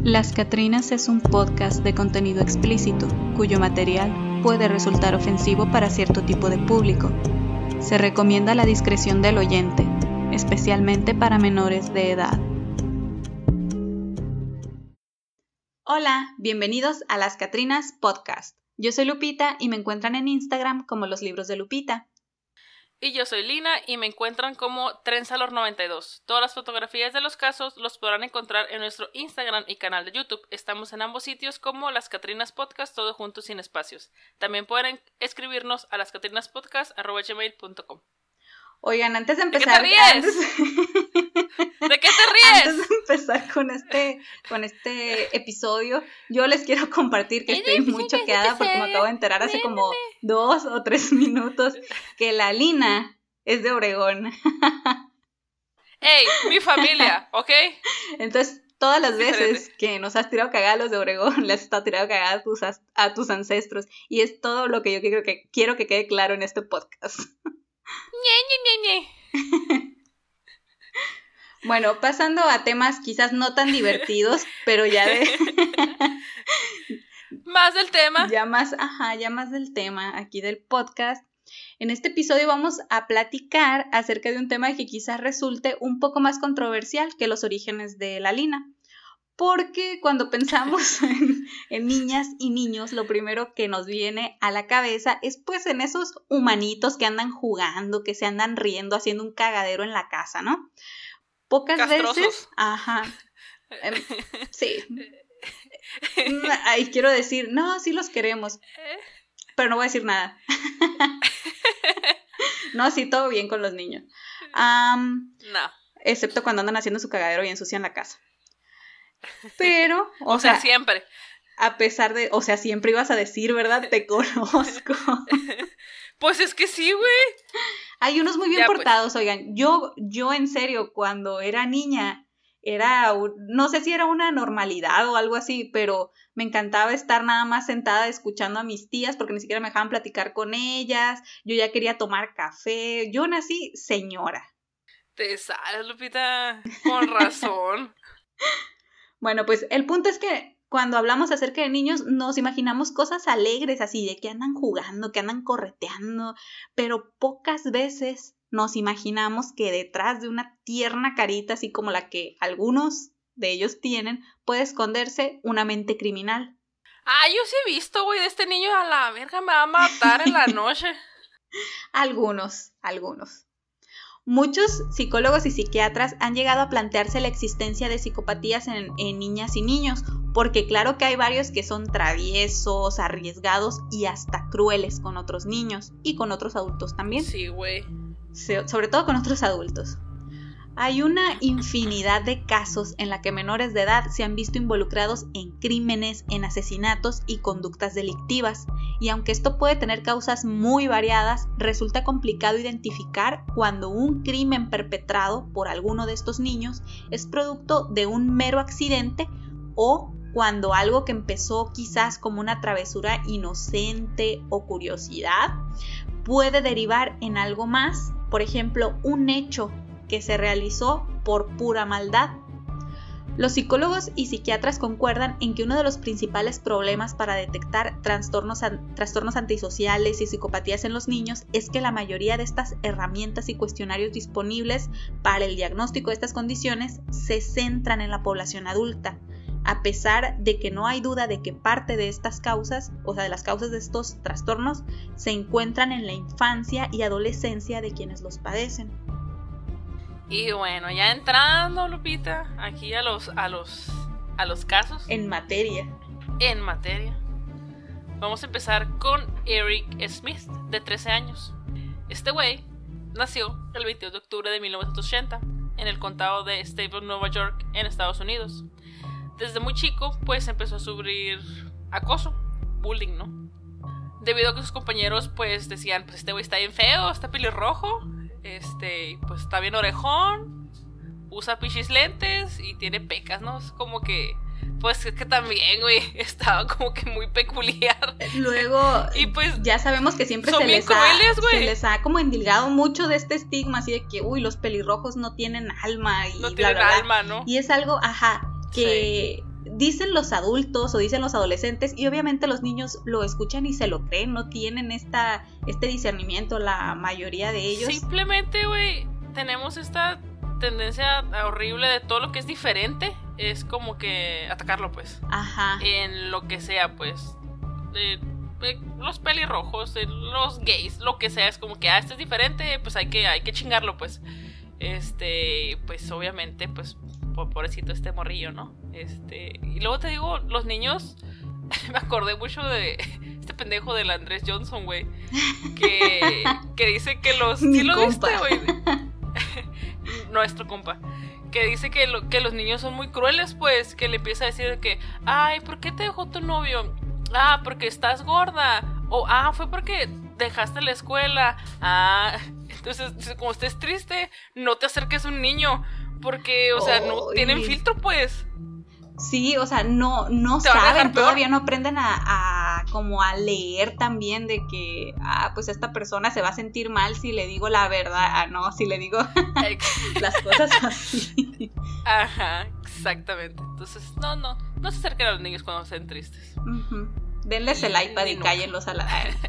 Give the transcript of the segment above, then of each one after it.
Las Catrinas es un podcast de contenido explícito, cuyo material puede resultar ofensivo para cierto tipo de público. Se recomienda la discreción del oyente, especialmente para menores de edad. Hola, bienvenidos a Las Catrinas Podcast. Yo soy Lupita y me encuentran en Instagram como Los Libros de Lupita. Y yo soy Lina y me encuentran como Trenzalor92. Todas las fotografías de los casos los podrán encontrar en nuestro Instagram y canal de YouTube. Estamos en ambos sitios como Las Catrinas Podcast, todo junto sin espacios. También pueden escribirnos a lascatrinaspodcast@gmail.com. Oigan, antes de empezar... ¿De qué te ríes? ¿De qué te ríes? Antes de empezar con este episodio, yo les quiero compartir que estoy muy choqueada porque me acabo de enterar hace como 2 o 3 minutos que la Lina es de Obregón. ¡Ey! Mi familia, ¿ok? Entonces, todas las veces que nos has tirado cagada a los de Obregón, les has estado tirando cagada a tus ancestros. Y es todo lo que yo quiero que quede claro en este podcast. Bueno, pasando a temas quizás no tan divertidos, pero ya de... Más del tema. Ya más del tema aquí del podcast. En este episodio vamos a platicar acerca de un tema que quizás resulte un poco más controversial que los orígenes de la Lina. Porque cuando pensamos en niñas y niños, lo primero que nos viene a la cabeza es pues en esos humanitos que andan jugando, que se andan riendo, haciendo un cagadero en la casa, ¿no? Pocas castrosos. Veces... Ajá. Sí. Ahí quiero decir, no, sí los queremos, pero no voy a decir nada. No, sí, todo bien con los niños. No. Excepto cuando andan haciendo su cagadero y ensucian la casa. Pero, o sea, siempre. A pesar de, o sea, siempre ibas a decir, ¿verdad? Te conozco. Pues es que sí, güey. Hay unos muy bien ya, portados, pues. Oigan. Yo en serio, cuando era niña, no sé si era una normalidad o algo así, pero me encantaba estar nada más sentada escuchando a mis tías porque ni siquiera me dejaban platicar con ellas. Yo ya quería tomar café. Yo nací señora. Te sales, Lupita. Con razón. Bueno, pues el punto es que cuando hablamos acerca de niños nos imaginamos cosas alegres así, de que andan jugando, que andan correteando, pero pocas veces nos imaginamos que detrás de una tierna carita, así como la que algunos de ellos tienen, puede esconderse una mente criminal. Yo sí he visto, güey, de este niño a la verga me va a matar en la noche. Algunos. Muchos psicólogos y psiquiatras han llegado a plantearse la existencia de psicopatías en niñas y niños, porque claro que hay varios que son traviesos, arriesgados y hasta crueles con otros niños y con otros adultos también. Sí, güey. Sobre todo con otros adultos. Hay una infinidad de casos en la que menores de edad se han visto involucrados en crímenes, en asesinatos y conductas delictivas. Y aunque esto puede tener causas muy variadas, resulta complicado identificar cuando un crimen perpetrado por alguno de estos niños es producto de un mero accidente o cuando algo que empezó quizás como una travesura inocente o curiosidad puede derivar en algo más, por ejemplo, un hecho que se realizó por pura maldad. Los psicólogos y psiquiatras concuerdan en que uno de los principales problemas para detectar trastornos antisociales y psicopatías en los niños es que la mayoría de estas herramientas y cuestionarios disponibles para el diagnóstico de estas condiciones se centran en la población adulta, a pesar de que no hay duda de que parte de estas causas, o sea, de las causas de estos trastornos, se encuentran en la infancia y adolescencia de quienes los padecen. Y bueno, ya entrando, Lupita, aquí a los casos. En materia. Vamos a empezar con Eric Smith, de 13 años. Este güey nació el 22 de octubre de 1980 en el condado de Stable, Nueva York, en Estados Unidos. Desde muy chico, pues empezó a sufrir acoso, bullying, ¿no? Debido a que sus compañeros, pues decían, pues este güey está bien feo, está pelirrojo. Pues está bien orejón, usa pichis lentes y tiene pecas, ¿no? Es como que, pues es que también, güey, estaba como que muy peculiar. Luego, y pues ya sabemos que siempre se les ha como endilgado mucho de este estigma, así de que, los pelirrojos no tienen alma y no bla, tienen bla, bla. alma, ¿no? Y es algo, que dicen los adultos o dicen los adolescentes, y obviamente los niños lo escuchan y se lo creen, no tienen este discernimiento, la mayoría de ellos. Simplemente, güey, tenemos esta tendencia horrible de todo lo que es diferente, es como que atacarlo, pues. Ajá. En lo que sea, pues. Los pelirrojos, los gays, lo que sea, es como que, este es diferente, pues hay que chingarlo, pues. Pues obviamente, pues, pobrecito este morrillo, ¿no? Y luego te digo, los niños, me acordé mucho de este pendejo del Andrés Johnson, güey, que dice que los... Mi ¿Sí lo compa. viste, güey? Nuestro compa. Que dice que los niños son muy crueles, pues, que le empieza a decir que, ay, ¿por qué te dejó tu novio? Ah, porque estás gorda. O, fue porque dejaste la escuela. Entonces, como estés triste, no te acerques a un niño, porque, o sea, no tienen filtro, pues. Sí, o sea, no saben, todavía no aprenden a como a leer también de que, pues esta persona se va a sentir mal si le digo la verdad, no, si le digo las cosas así. Ajá, exactamente. Entonces, no se acerquen a los niños cuando estén tristes. Uh-huh. Denles el iPad y cállenlos a la...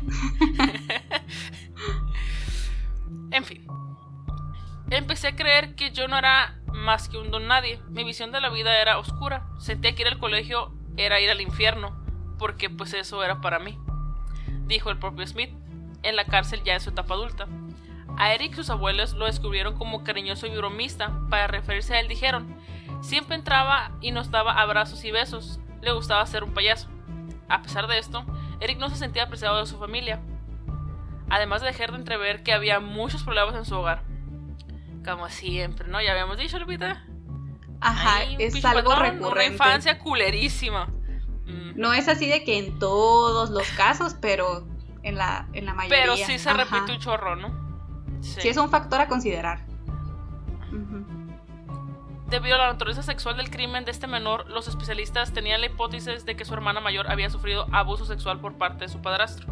En fin. Empecé a creer que yo no era más que un don nadie. Mi visión de la vida era oscura. Sentía que ir al colegio era ir al infierno, porque pues eso era para mí, dijo el propio Smith, en la cárcel ya en su etapa adulta. A Eric sus abuelos lo descubrieron como cariñoso y bromista. Para referirse a él dijeron, siempre entraba y nos daba abrazos y besos, le gustaba ser un payaso. A pesar de esto, Eric no se sentía apreciado de su familia, además de dejar de entrever que había muchos problemas en su hogar. Como siempre, ¿no? Ya habíamos dicho, Lupita. Ajá, es algo recurrente. Una infancia culerísima. No es así de que en todos los casos, pero en la mayoría. Pero sí se repite un chorro, ¿no? Sí, es un factor a considerar. Uh-huh. Debido a la naturaleza sexual del crimen de este menor, los especialistas tenían la hipótesis de que su hermana mayor había sufrido abuso sexual por parte de su padrastro.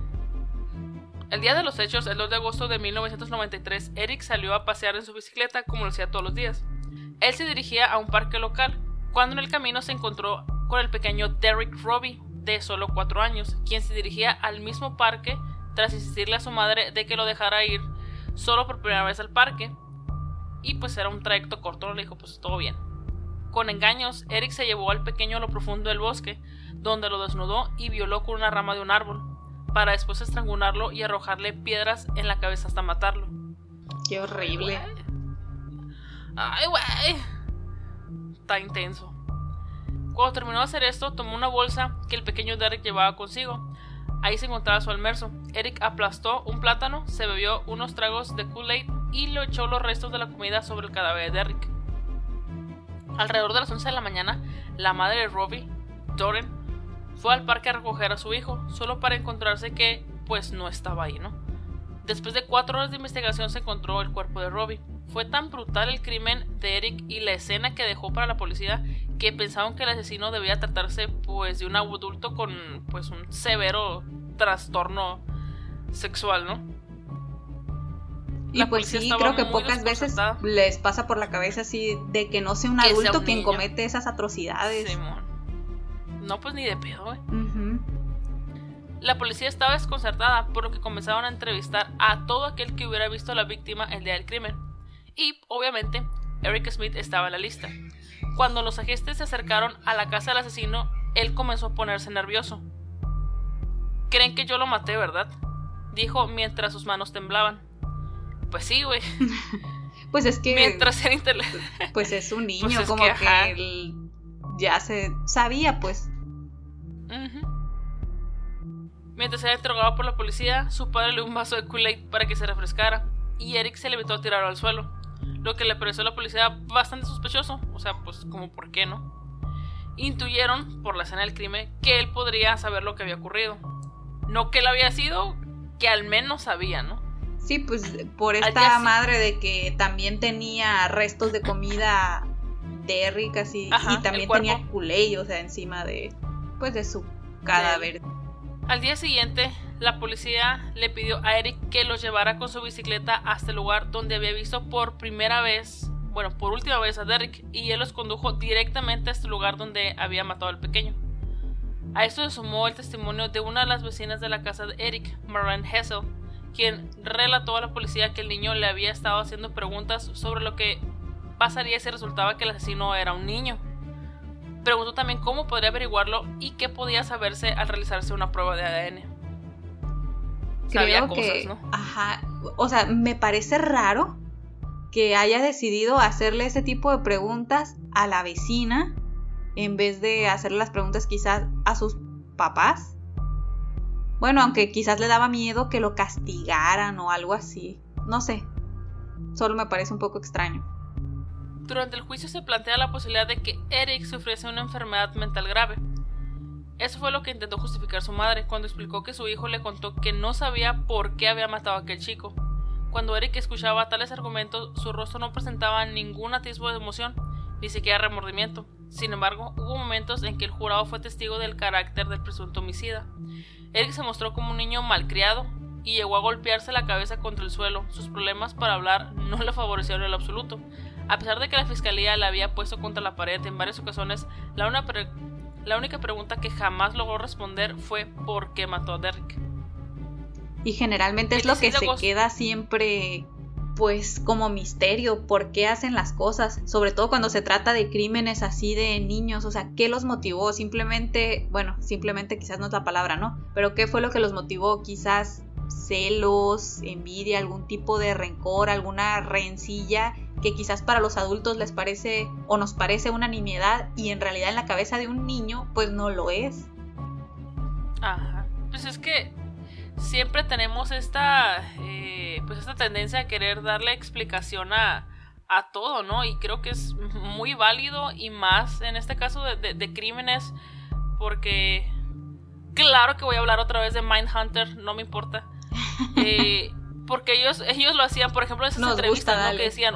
El día de los hechos, el 2 de agosto de 1993, Eric salió a pasear en su bicicleta como lo hacía todos los días. Él se dirigía a un parque local, cuando en el camino se encontró con el pequeño Derek Robbie, de solo 4 años, quien se dirigía al mismo parque tras insistirle a su madre de que lo dejara ir solo por primera vez al parque. Y pues era un trayecto corto, le dijo, pues todo bien. Con engaños, Eric se llevó al pequeño a lo profundo del bosque, donde lo desnudó y violó con una rama de un árbol, para después estrangularlo y arrojarle piedras en la cabeza hasta matarlo. ¡Qué horrible! ¡Ay, güey! Está intenso. Cuando terminó de hacer esto, tomó una bolsa que el pequeño Derek llevaba consigo. Ahí se encontraba su almuerzo. Eric aplastó un plátano, se bebió unos tragos de Kool-Aid y le echó los restos de la comida sobre el cadáver de Derek. Alrededor de las 11 de la mañana, la madre de Robbie, Doreen, fue al parque a recoger a su hijo, solo para encontrarse que, pues, no estaba ahí, ¿no? Después de 4 horas de investigación se encontró el cuerpo de Robbie. Fue tan brutal el crimen de Eric y la escena que dejó para la policía que pensaban que el asesino debía tratarse, pues, de un adulto con, pues, un severo trastorno sexual, ¿no? Y pues sí, creo que pocas veces les pasa por la cabeza así de que no sea un adulto quien comete esas atrocidades. Simón. No, pues ni de pedo, güey. Uh-huh. La policía estaba desconcertada, por lo que comenzaron a entrevistar a todo aquel que hubiera visto a la víctima el día del crimen. Y, obviamente, Eric Smith estaba en la lista. Cuando los agentes se acercaron a la casa del asesino, él comenzó a ponerse nervioso. ¿Creen que yo lo maté, verdad?, dijo mientras sus manos temblaban. Pues sí, güey. Pues es que... Mientras era pues es un niño, pues es como que él ya se sabía, pues. Uh-huh. Mientras era interrogado por la policía, su padre le dio un vaso de Kool-Aid para que se refrescara, y Eric se limitó a tirarlo al suelo, lo que le pareció a la policía bastante sospechoso. O sea, pues como por qué, ¿no? Intuyeron, por la escena del crimen, que él podría saber lo que había ocurrido. No que él había sido, que al menos sabía, ¿no? Sí, pues por esta madre de que también tenía restos de comida de Eric así. Ajá, y también tenía Kool-Aid, o sea, encima de, pues, de su cadáver. Al día siguiente, la policía le pidió a Eric que los llevara con su bicicleta hasta el lugar donde había visto por primera vez por última vez a Derrick, y él los condujo directamente a este lugar donde había matado al pequeño. A esto se sumó el testimonio de una de las vecinas de la casa de Eric, Marlene Hessel, quien relató a la policía que el niño le había estado haciendo preguntas sobre lo que pasaría si resultaba que el asesino era un niño. Preguntó también cómo podría averiguarlo y qué podía saberse al realizarse una prueba de ADN. Sabía cosas, ¿no? Ajá, o sea, me parece raro que haya decidido hacerle ese tipo de preguntas a la vecina en vez de hacerle las preguntas quizás a sus papás. Bueno, aunque quizás le daba miedo que lo castigaran o algo así. No sé, solo me parece un poco extraño. Durante el juicio se plantea la posibilidad de que Eric sufriese una enfermedad mental grave. Eso fue lo que intentó justificar su madre cuando explicó que su hijo le contó que no sabía por qué había matado a aquel chico. Cuando Eric escuchaba tales argumentos, su rostro no presentaba ningún atisbo de emoción, ni siquiera remordimiento. Sin embargo, hubo momentos en que el jurado fue testigo del carácter del presunto homicida. Eric se mostró como un niño malcriado y llegó a golpearse la cabeza contra el suelo. Sus problemas para hablar no le favorecieron en lo absoluto. A pesar de que la fiscalía le había puesto contra la pared en varias ocasiones, la única pregunta que jamás logró responder fue ¿por qué mató a Derrick? Y generalmente es lo que se queda siempre, pues, como misterio, ¿por qué hacen las cosas? Sobre todo cuando se trata de crímenes así de niños, o sea, ¿qué los motivó? Simplemente quizás no es la palabra, ¿no? Pero ¿qué fue lo que los motivó? Quizás celos, envidia, algún tipo de rencor, alguna rencilla que quizás para los adultos les parece o nos parece una nimiedad y en realidad en la cabeza de un niño pues no lo es. Ajá, pues es que siempre tenemos esta tendencia a querer darle explicación a todo, ¿no? Y creo que es muy válido y más en este caso de crímenes, porque claro que voy a hablar otra vez de Mindhunter, no me importa. Porque ellos lo hacían, por ejemplo, en esas entrevistas, ¿no? Que decían,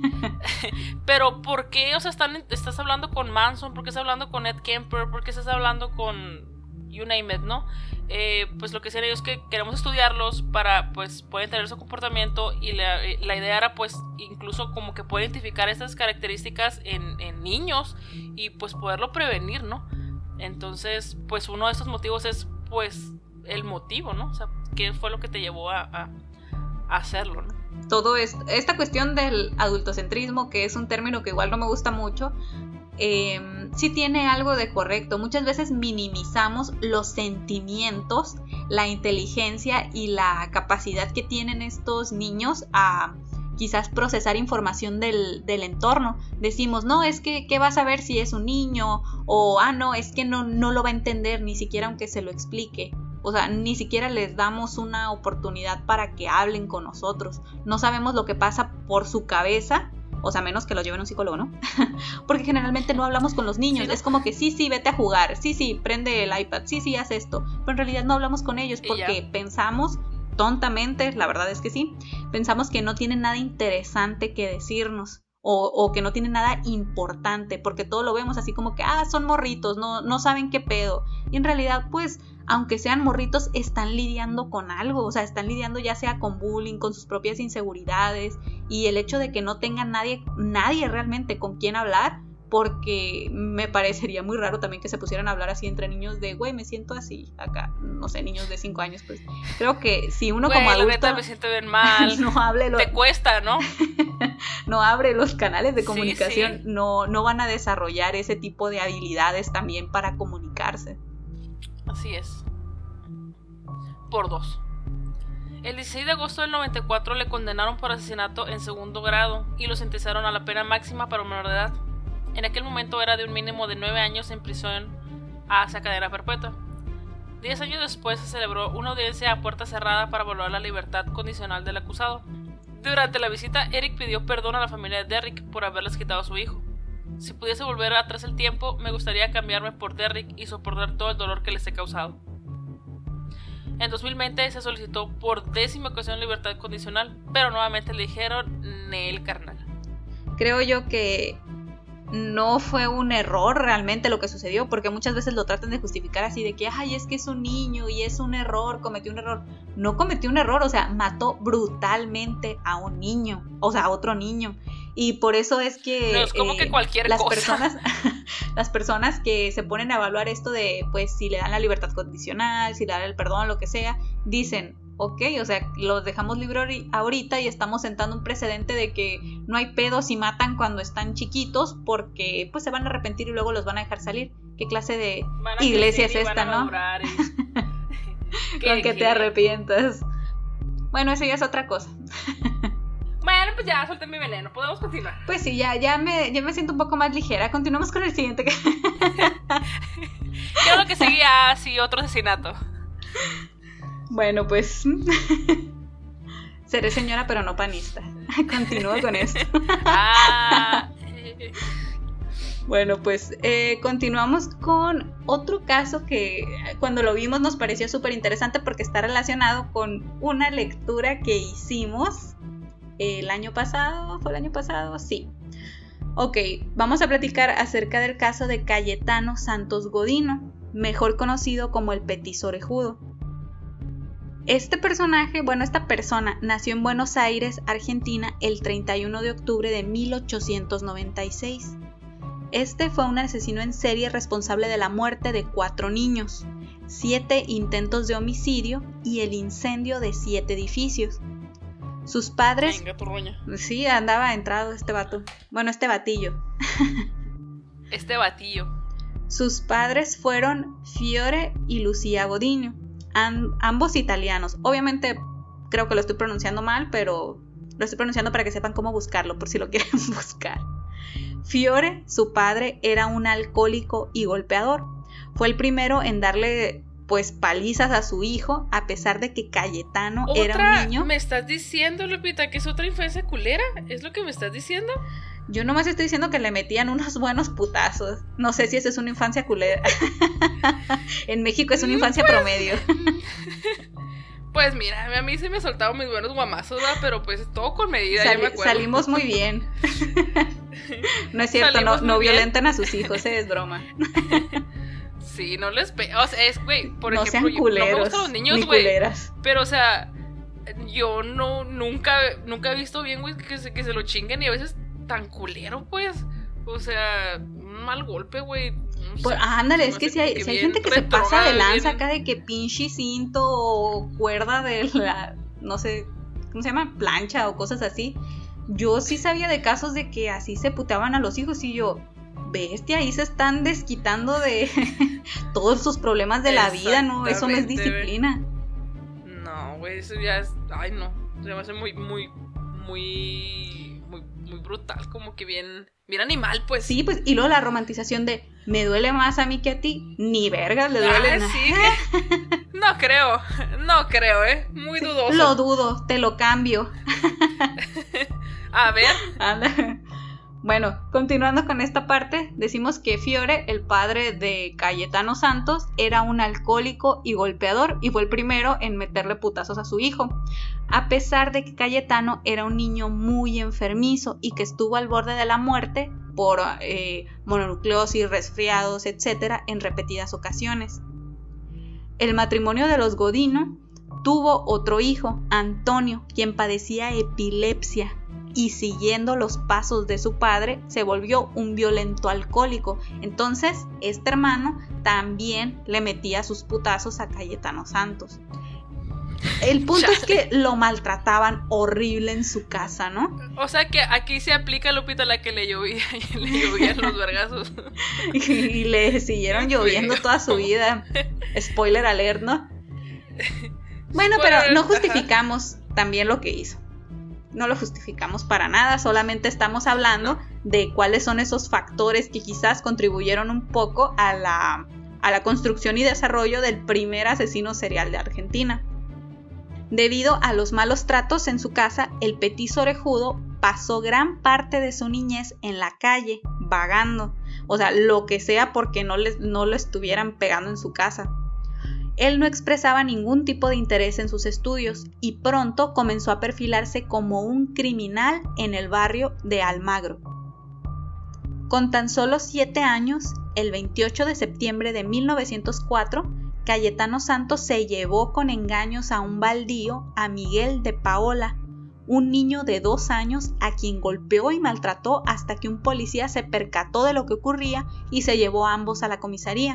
pero ¿por qué? O sea, estás hablando con Manson, ¿por qué estás hablando con Ed Kemper? ¿Por qué estás hablando con you name it, ¿no? Pues lo que decían ellos es que queremos estudiarlos para, pues, poder entender su comportamiento, y la idea era, pues, incluso como que poder identificar estas características en niños y, pues, poderlo prevenir, ¿no? Entonces, pues, uno de esos motivos es, pues, el motivo, ¿no? O sea, ¿qué fue lo que te llevó a hacerlo, ¿no? Todo esta cuestión del adultocentrismo, que es un término que igual no me gusta mucho, sí tiene algo de correcto. Muchas veces minimizamos los sentimientos, la inteligencia y la capacidad que tienen estos niños a quizás procesar información del entorno. Decimos, no, es que ¿qué vas a ver si es un niño? O, no, es que no lo va a entender ni siquiera aunque se lo explique. O sea, ni siquiera les damos una oportunidad para que hablen con nosotros. No sabemos lo que pasa por su cabeza, o sea, menos que lo lleven un psicólogo, ¿no? Porque generalmente no hablamos con los niños. Sí, es como que sí, vete a jugar, sí, prende el iPad, sí, haz esto. Pero en realidad no hablamos con ellos porque pensamos, tontamente, la verdad es que sí, pensamos que no tienen nada interesante que decirnos. O que no tienen nada importante, porque todo lo vemos así como que, son morritos, no saben qué pedo. Y en realidad, pues, aunque sean morritos, están lidiando con algo, o sea, están lidiando ya sea con bullying, con sus propias inseguridades, y el hecho de que no tengan nadie realmente con quien hablar, porque me parecería muy raro también que se pusieran a hablar así entre niños de, güey, me siento así acá, no sé, niños de 5 años, pues creo que si uno como adulto, la neta me siento bien mal, te cuesta, ¿no? No abre los canales de comunicación, sí. No van a desarrollar ese tipo de habilidades también para comunicarse. Así es. Por 2. El 16 de agosto del 94 le condenaron por asesinato en segundo grado y lo sentenciaron a la pena máxima para un menor de edad. En aquel momento era de un mínimo de 9 años en prisión hacia cadena perpetua. 10 años después se celebró una audiencia a puerta cerrada para evaluar la libertad condicional del acusado. Durante la visita, Eric pidió perdón a la familia de Derrick por haberles quitado a su hijo. Si pudiese volver atrás el tiempo, me gustaría cambiarme por Derrick y soportar todo el dolor que les he causado. En 2020 se solicitó por 10ª ocasión libertad condicional, pero nuevamente le dijeron, Nel, carnal. Creo yo que no fue un error realmente lo que sucedió, porque muchas veces lo tratan de justificar así de que, es que es un niño y es un error, cometió un error. No cometió un error, o sea, mató brutalmente a un niño, o sea, a otro niño. Y por eso es que, no es como que cualquier cosa. Las personas que se ponen a evaluar esto de, pues, si le dan la libertad condicional, si le dan el perdón, lo que sea, dicen, ok, o sea, los dejamos libre ahorita y estamos sentando un precedente de que no hay pedo si matan cuando están chiquitos porque pues se van a arrepentir y luego los van a dejar salir. ¿Qué clase de iglesia es esta, no? Con que te arrepientas. Bueno, eso ya es otra cosa. Bueno, pues ya, suelta mi veneno, podemos continuar. Pues sí, ya me siento un poco más ligera. Continuamos con el siguiente. ¿Qué es lo que seguía? Sí, otro asesinato. Bueno, pues seré señora pero no panista. Continúo con esto. Bueno, pues continuamos con otro caso que cuando lo vimos nos pareció súper interesante porque está relacionado con una lectura que hicimos el año pasado. ¿Fue el año pasado? Sí. Ok, vamos a platicar acerca del caso de Cayetano Santos Godino, mejor conocido como el Petiso Orejudo. Esta persona nació en Buenos Aires, Argentina, el 31 de octubre de 1896. Este fue un asesino en serie responsable de la muerte de 4 niños, 7 intentos de homicidio y el incendio de 7 edificios. Sus padres... Venga, tu roña. Sí, andaba entrado este vato. Bueno, este batillo. Este batillo. Sus padres fueron Fiore y Lucia Godino. Ambos italianos. Obviamente creo que lo estoy pronunciando mal, pero lo estoy pronunciando para que sepan cómo buscarlo, por si lo quieren buscar. Fiore, su padre, era un alcohólico y golpeador. Fue el primero en darle pues palizas a su hijo, a pesar de que Cayetano era un niño. ¿Me estás diciendo, Lupita, que es otra infancia culera? ¿Es lo que me estás diciendo? Yo nomás estoy diciendo que le metían unos buenos putazos. No sé si esa es una infancia culera. En México es una infancia promedio. Pues mira, a mí se me soltaron mis buenos guamazos, ¿verdad? Pero pues todo con medida, ya me acuerdo. Salimos muy bien. No es cierto, no violenten a sus hijos, es broma. Sí, no les o sea, es, güey, por no ejemplo, sean culeros, no me gustan los niños, güey. Pero, o sea, yo nunca he visto bien, güey, que se lo chinguen y a veces tan culero, pues. O sea, un mal golpe, güey. Pues, ándale, es que si hay gente que se pasa de lanza acá de que pinche cinto o cuerda de la, no sé, ¿cómo se llama? Plancha o cosas así. Yo sí sabía de casos de que así se puteaban a los hijos y yo, bestia, ahí se están desquitando de todos sus problemas de la vida, ¿no? Eso no es disciplina. No, güey, eso ya es, ay no, se me hace muy brutal, como que bien animal, pues. Sí, pues, y luego la romantización de me duele más a mí que a ti, ni vergas le duele nada. Sí, no creo, muy dudoso. Lo dudo, te lo cambio. A ver. Anda. Bueno, continuando con esta parte, decimos que Fiore, el padre de Cayetano Santos, era un alcohólico y golpeador y fue el primero en meterle putazos a su hijo, a pesar de que Cayetano era un niño muy enfermizo y que estuvo al borde de la muerte por mononucleosis, resfriados, etc. en repetidas ocasiones. El matrimonio de los Godino tuvo otro hijo, Antonio, quien padecía epilepsia. Y siguiendo los pasos de su padre, se volvió un violento alcohólico. Entonces, este hermano también le metía sus putazos a Cayetano Santos. El punto es que lo maltrataban horrible en su casa, ¿no? O sea que aquí se aplica, Lupita, la que le llovían los vergazos. Y le siguieron lloviendo toda su vida. Spoiler alert, ¿no? Bueno, pero no justificamos también lo que hizo. No lo justificamos para nada, solamente estamos hablando de cuáles son esos factores que quizás contribuyeron un poco a la construcción y desarrollo del primer asesino serial de Argentina. Debido a los malos tratos en su casa, el Petiso Orejudo pasó gran parte de su niñez en la calle, vagando, o sea, lo que sea porque no lo estuvieran pegando en su casa. Él no expresaba ningún tipo de interés en sus estudios y pronto comenzó a perfilarse como un criminal en el barrio de Almagro. Con tan solo 7 años, el 28 de septiembre de 1904, Cayetano Santos se llevó con engaños a un baldío a Miguel de Paola, un niño de 2 años a quien golpeó y maltrató hasta que un policía se percató de lo que ocurría y se llevó a ambos a la comisaría.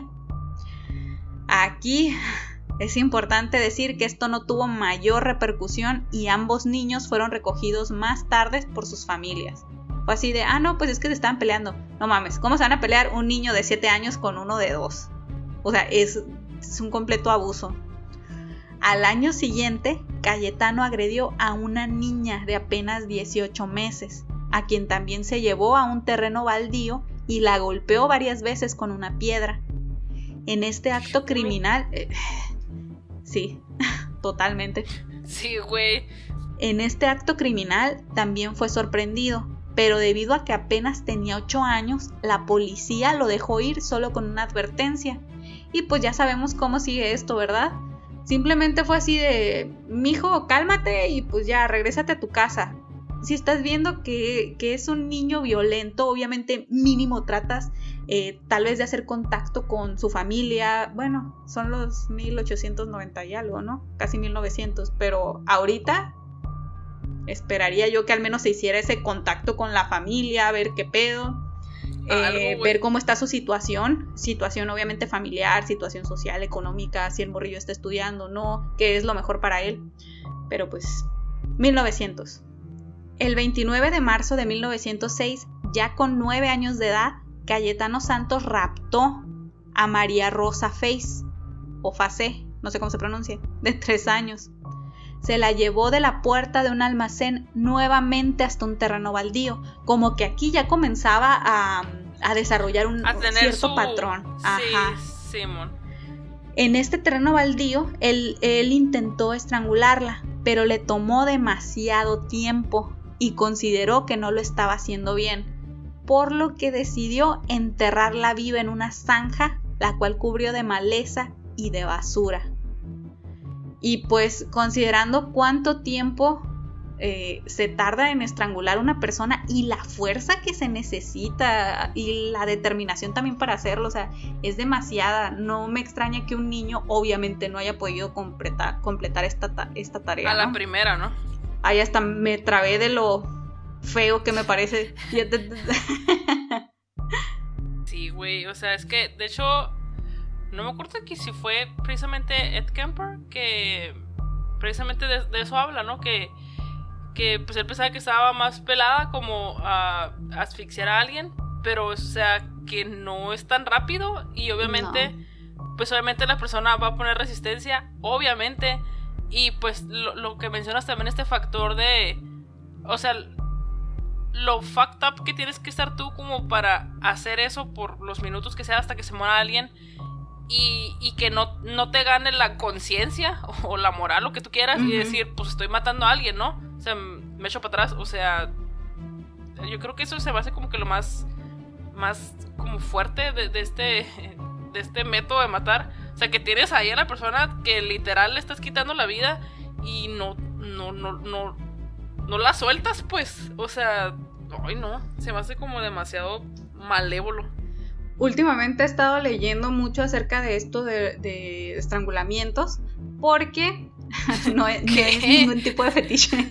Aquí es importante decir que esto no tuvo mayor repercusión y ambos niños fueron recogidos más tarde por sus familias. Fue así de, no, pues es que se estaban peleando. No mames, ¿cómo se van a pelear un niño de 7 años con uno de 2? O sea, es un completo abuso. Al año siguiente, Cayetano agredió a una niña de apenas 18 meses, a quien también se llevó a un terreno baldío y la golpeó varias veces con una piedra. En este acto criminal... sí, totalmente. Sí, güey. En este acto criminal también fue sorprendido, pero debido a que apenas tenía 8 años, la policía lo dejó ir solo con una advertencia. Y pues ya sabemos cómo sigue esto, ¿verdad? Simplemente fue así de, mijo, cálmate y pues ya, regrésate a tu casa. Si estás viendo que es un niño violento, obviamente mínimo tratas tal vez de hacer contacto con su familia. Bueno, son los 1890 y algo, ¿no? Casi 1900, pero ahorita esperaría yo que al menos se hiciera ese contacto con la familia, ver qué pedo. Ver cómo está su situación obviamente familiar, situación social, económica, si el morrillo está estudiando o no, qué es lo mejor para él. Pero pues 1900. El 29 de marzo de 1906, ya con 9 años de edad, Cayetano Santos raptó a María Rosa Face, o Facé, no sé cómo se pronuncia, de 3 años. Se la llevó de la puerta de un almacén nuevamente hasta un terreno baldío, como que aquí ya comenzaba a desarrollar un cierto patrón. Ajá. Sí, Simón. En este terreno baldío, él intentó estrangularla, pero le tomó demasiado tiempo y consideró que no lo estaba haciendo bien, por lo que decidió enterrarla viva en una zanja, la cual cubrió de maleza y de basura. Y pues considerando cuánto tiempo se tarda en estrangular a una persona y la fuerza que se necesita y la determinación también para hacerlo, o sea, es demasiada. No me extraña que un niño obviamente no haya podido completar esta tarea. A la primera, ¿no? Ahí hasta me trabé de lo feo que me parece. Sí, güey, o sea, es que de hecho no me acuerdo que si fue precisamente Ed Kemper que precisamente de eso habla, ¿no? Que pues él pensaba que estaba más pelada como a asfixiar a alguien, pero o sea, que no es tan rápido y obviamente, pues obviamente la persona va a poner resistencia, obviamente, y pues lo que mencionas también, este factor de, o sea, lo fucked up que tienes que estar tú como para hacer eso por los minutos que sea hasta que se muera alguien. Y que no te gane la conciencia o la moral, lo que tú quieras, y decir, pues estoy matando a alguien, ¿no? O sea, me echo para atrás. O sea, yo creo que eso se me hace como que lo más como fuerte de este método de matar. O sea, que tienes ahí a la persona que literal le estás quitando la vida y no la sueltas, pues. O sea, ay no, se me hace como demasiado malévolo. Últimamente he estado leyendo mucho acerca de esto de estrangulamientos, porque no es ningún tipo de fetiche.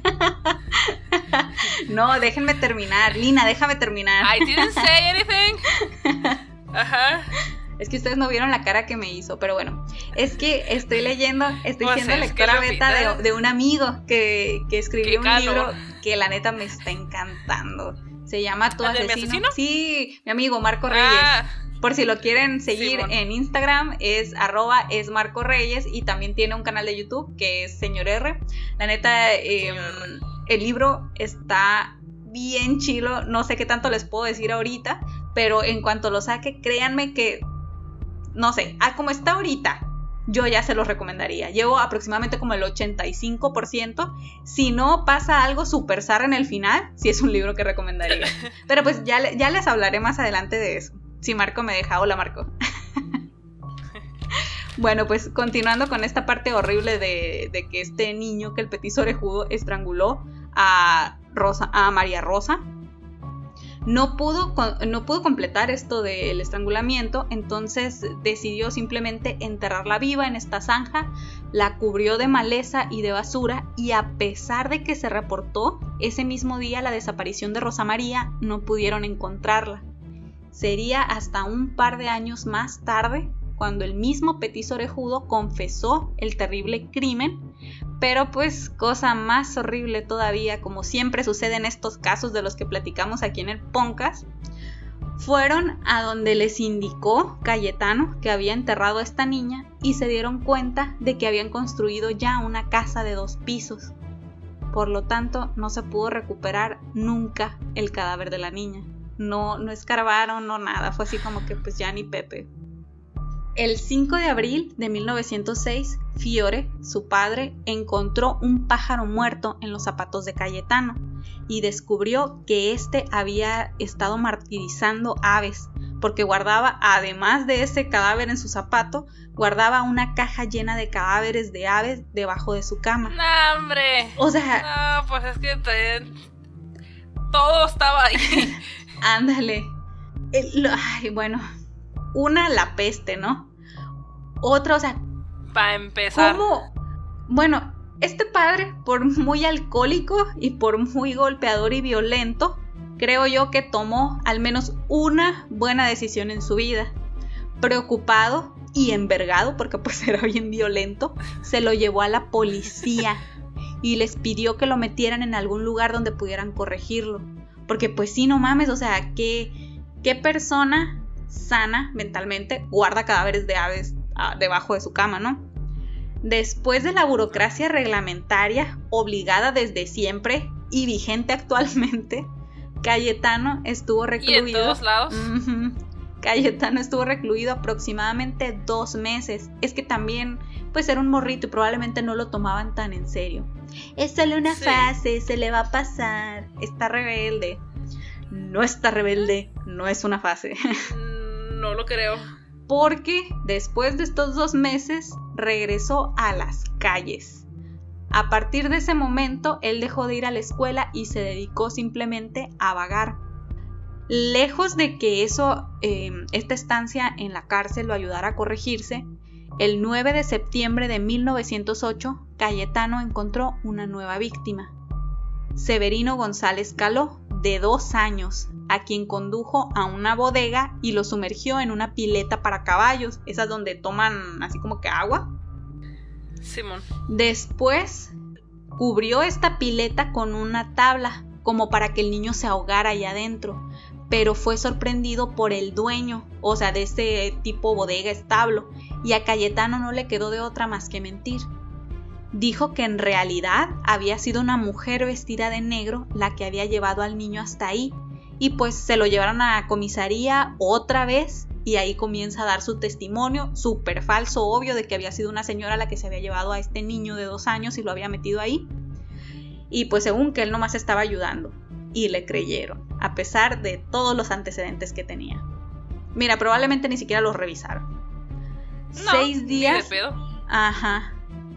No, déjenme terminar. Lina, déjame terminar. I didn't say anything. Ajá. Es que ustedes no vieron la cara que me hizo, pero bueno, es que estoy siendo lectora beta de un amigo que escribió un libro que la neta me está encantando. Se llama Tu asesino. Sí, mi amigo Marco Reyes. Por si lo quieren seguir en Instagram, es @esmarcoreyes, y también tiene un canal de YouTube que es Señor R. La neta, el libro está bien chilo. No sé qué tanto les puedo decir ahorita, pero en cuanto lo saque, créanme que, no sé, como está ahorita, yo ya se los recomendaría. Llevo aproximadamente como el 85%. Si no pasa algo super zarra en el final, sí es un libro que recomendaría. Pero pues ya les hablaré más adelante de eso. Si Marco me deja. Hola, Marco. Bueno, pues continuando con esta parte horrible de que este niño, que el petiso orejudo estranguló a María Rosa. No pudo completar esto del estrangulamiento, entonces decidió simplemente enterrarla viva en esta zanja, la cubrió de maleza y de basura, y a pesar de que se reportó ese mismo día la desaparición de Rosa María, no pudieron encontrarla. Sería hasta un par de años más tarde cuando el mismo Petiz Orejudo confesó el terrible crimen, pero pues cosa más horrible todavía, como siempre sucede en estos casos de los que platicamos aquí en el podcast, fueron a donde les indicó Cayetano que había enterrado a esta niña y se dieron cuenta de que habían construido ya una casa de 2 pisos. Por lo tanto, no se pudo recuperar nunca el cadáver de la niña. No escarbaron, no nada, fue así como que pues ya ni Pepe. El 5 de abril de 1906, Fiore, su padre, encontró un pájaro muerto en los zapatos de Cayetano y descubrió que éste había estado martirizando aves, porque guardaba, además de ese cadáver en su zapato, guardaba una caja llena de cadáveres de aves debajo de su cama. ¡No, hombre! O sea... No, pues es que todo estaba ahí. Ándale. Ay, bueno... Una, la peste, ¿no? Otra, o sea... Para empezar... ¿Cómo? Bueno, este padre, por muy alcohólico y por muy golpeador y violento, creo yo que tomó al menos una buena decisión en su vida. Preocupado y envergado, porque pues era bien violento, se lo llevó a la policía y les pidió que lo metieran en algún lugar donde pudieran corregirlo. Porque pues sí, no mames, o sea, ¿qué persona sana mentalmente guarda cadáveres de aves debajo de su cama, ¿no? Después de la burocracia reglamentaria obligada desde siempre y vigente actualmente, Cayetano estuvo recluido. ¿Y en todos lados? Cayetano estuvo recluido aproximadamente 2 meses. Es que también, pues era un morrito y probablemente no lo tomaban tan en serio. Es solo una fase, se le va a pasar. Está rebelde. No está rebelde, no es una fase. No lo creo. Porque después de estos 2 meses regresó a las calles. A partir de ese momento, él dejó de ir a la escuela y se dedicó simplemente a vagar. Lejos de que esta estancia en la cárcel lo ayudara a corregirse, el 9 de septiembre de 1908, Cayetano encontró una nueva víctima. Severino González Caló, de 2 años, a quien condujo a una bodega y lo sumergió en una pileta para caballos, esas donde toman así como que agua. Simón. Después cubrió esta pileta con una tabla, como para que el niño se ahogara allá adentro, pero fue sorprendido por el dueño, o sea, de este tipo bodega establo, y a Cayetano no le quedó de otra más que mentir. Dijo que en realidad había sido una mujer vestida de negro la que había llevado al niño hasta ahí, y pues se lo llevaron a comisaría otra vez, y ahí comienza a dar su testimonio, súper falso, obvio, de que había sido una señora la que se había llevado a este niño de 2 años y lo había metido ahí, y pues según que él nomás estaba ayudando, y le creyeron, a pesar de todos los antecedentes que tenía. Mira, probablemente ni siquiera los revisaron. No, 6 días... ni de pedo. Ajá.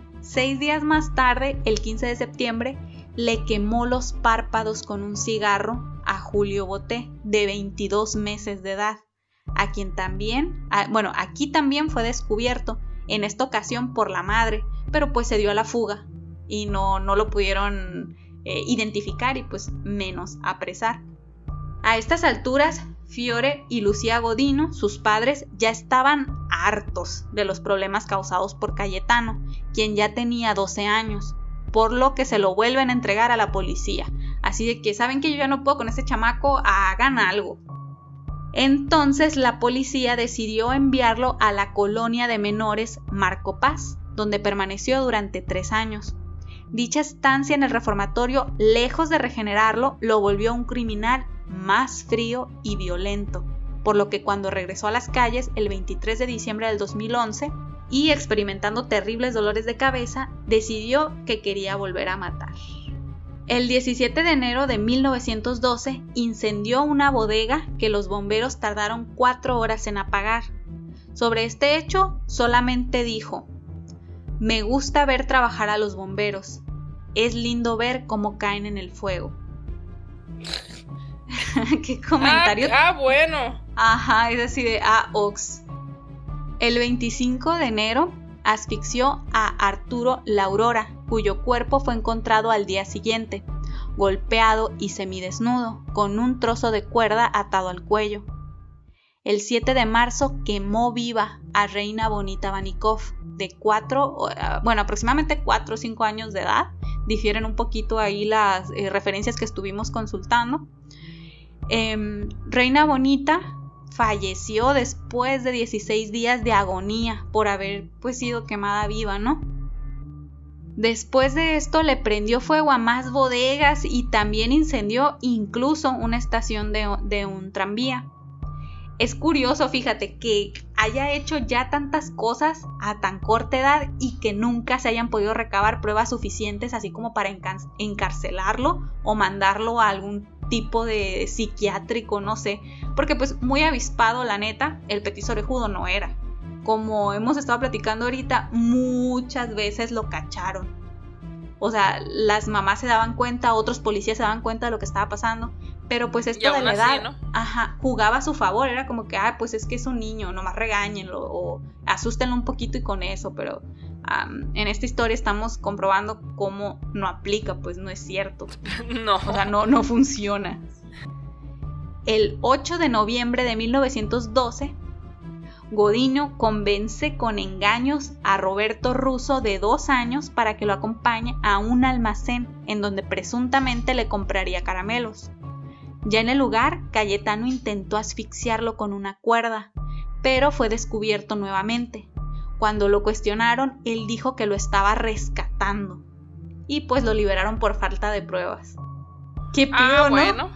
6 días más tarde, el 15 de septiembre, le quemó los párpados con un cigarro a Julio Boté, de 22 meses de edad, a quien también, aquí también fue descubierto, en esta ocasión por la madre, pero pues se dio a la fuga y no lo pudieron identificar y pues menos apresar. A estas alturas, Fiore y Lucía Godino, sus padres, ya estaban hartos de los problemas causados por Cayetano, quien ya tenía 12 años, por lo que se lo vuelven a entregar a la policía. Así de que saben que yo ya no puedo con ese chamaco, hagan algo. Entonces la policía decidió enviarlo a la colonia de menores Marco Paz, donde permaneció durante 3 años. Dicha estancia en el reformatorio, lejos de regenerarlo, lo volvió un criminal más frío y violento, por lo que cuando regresó a las calles el 23 de diciembre del 2011 y experimentando terribles dolores de cabeza, decidió que quería volver a matar. El 17 de enero de 1912 incendió una bodega que los bomberos tardaron 4 horas en apagar. Sobre este hecho solamente dijo: "Me gusta ver trabajar a los bomberos. Es lindo ver cómo caen en el fuego". ¿Qué comentario? Bueno. Ajá, es así de Ox. El 25 de enero asfixió a Arturo Laurora, cuyo cuerpo fue encontrado al día siguiente, golpeado y semidesnudo, con un trozo de cuerda atado al cuello. El 7 de marzo quemó viva a Reina Bonita Vanikov, de aproximadamente 4 o 5 años de edad. Difieren un poquito ahí las referencias que estuvimos consultando. Reina Bonita falleció después de 16 días de agonía por haber pues sido quemada viva, ¿no? Después de esto le prendió fuego a más bodegas y también incendió incluso una estación de un tranvía. Es curioso, fíjate, que haya hecho ya tantas cosas a tan corta edad y que nunca se hayan podido recabar pruebas suficientes así como para encarcelarlo o mandarlo a algún tipo de psiquiátrico, no sé, porque pues muy avispado, la neta, el petiso orejudo no era. Como hemos estado platicando ahorita, muchas veces lo cacharon. O sea, las mamás se daban cuenta, otros policías se daban cuenta de lo que estaba pasando, pero pues esto de la edad, ¿no? Jugaba a su favor, era como que, pues es que es un niño, nomás regáñenlo o asústenlo un poquito y con eso, pero en esta historia estamos comprobando cómo no aplica, pues no es cierto. No. O sea, no funciona. El 8 de noviembre de 1912, Godinho convence con engaños a Roberto Russo, de 2 años, para que lo acompañe a un almacén en donde presuntamente le compraría caramelos. Ya en el lugar, Cayetano intentó asfixiarlo con una cuerda, pero fue descubierto nuevamente. Cuando lo cuestionaron, él dijo que lo estaba rescatando y pues lo liberaron por falta de pruebas. ¿Qué pido, bueno.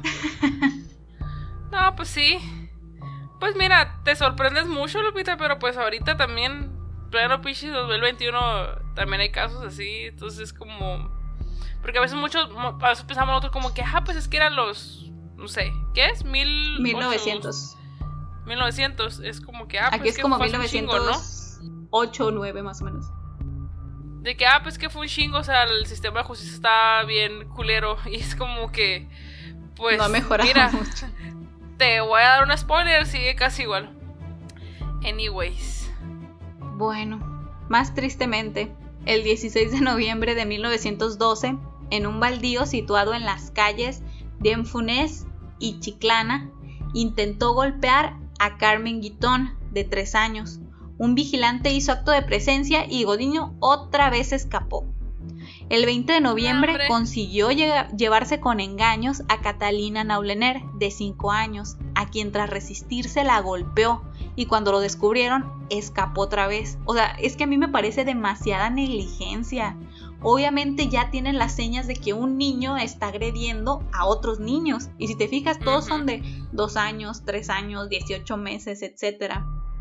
No, pues sí. Pues mira, te sorprendes mucho, Lupita, pero pues ahorita también, pleno pichi 2021, también hay casos así, entonces como... Porque a veces pensamos nosotros como que, pues es que eran los, no sé, ¿qué es? 1900. 1900, es como que, aquí pues es como fue 1908 ¿no? o 9 más o menos. De que, pues que fue un chingo, o sea, el sistema de justicia está bien culero, y es como que, pues, no ha mejorado mucho. Te voy a dar un spoiler, sigue casi igual. Anyways. Bueno, más tristemente, el 16 de noviembre de 1912, en un baldío situado en las calles de Enfunés y Chiclana, intentó golpear a Carmen Guitón, de 3 años. Un vigilante hizo acto de presencia y Godinho otra vez escapó. El 20 de noviembre consiguió llevarse con engaños a Catalina Naulener, de 5 años, a quien tras resistirse la golpeó y cuando lo descubrieron escapó otra vez. O sea, es que a mí me parece demasiada negligencia. Obviamente ya tienen las señas de que un niño está agrediendo a otros niños. Y si te fijas, todos son de 2 años, 3 años, 18 meses, etc.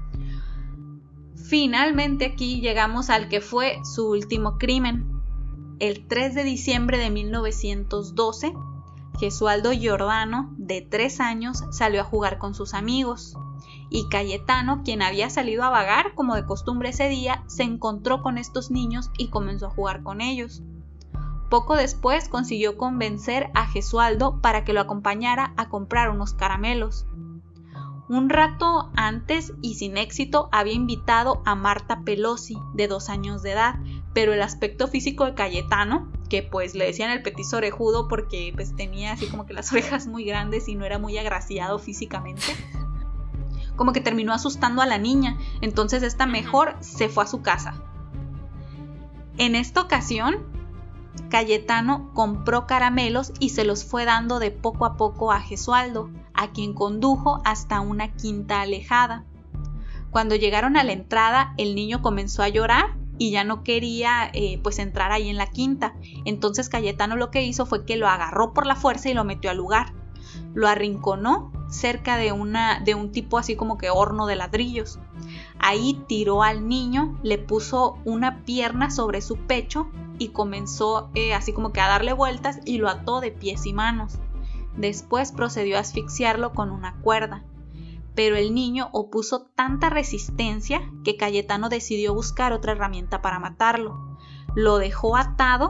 Finalmente aquí llegamos al que fue su último crimen. El 3 de diciembre de 1912, Gesualdo Giordano, de 3 años, salió a jugar con sus amigos. Y Cayetano, quien había salido a vagar como de costumbre ese día, se encontró con estos niños y comenzó a jugar con ellos. Poco después consiguió convencer a Gesualdo para que lo acompañara a comprar unos caramelos. Un rato antes y sin éxito había invitado a Marta Pelosi, de 2 años de edad, pero el aspecto físico de Cayetano, que pues le decían el petiso orejudo porque pues tenía así como que las orejas muy grandes y no era muy agraciado físicamente, como que terminó asustando a la niña, entonces esta mejor se fue a su casa. En esta ocasión, Cayetano compró caramelos y se los fue dando de poco a poco a Gesualdo, a quien condujo hasta una quinta alejada. Cuando llegaron a la entrada, el niño comenzó a llorar y ya no quería pues entrar ahí en la quinta. Entonces Cayetano lo que hizo fue que lo agarró por la fuerza y lo metió al lugar. Lo arrinconó cerca de un tipo así como que horno de ladrillos. Ahí tiró al niño, le puso una pierna sobre su pecho y comenzó así como que a darle vueltas y lo ató de pies y manos. Después procedió a asfixiarlo con una cuerda. Pero el niño opuso tanta resistencia que Cayetano decidió buscar otra herramienta para matarlo. Lo dejó atado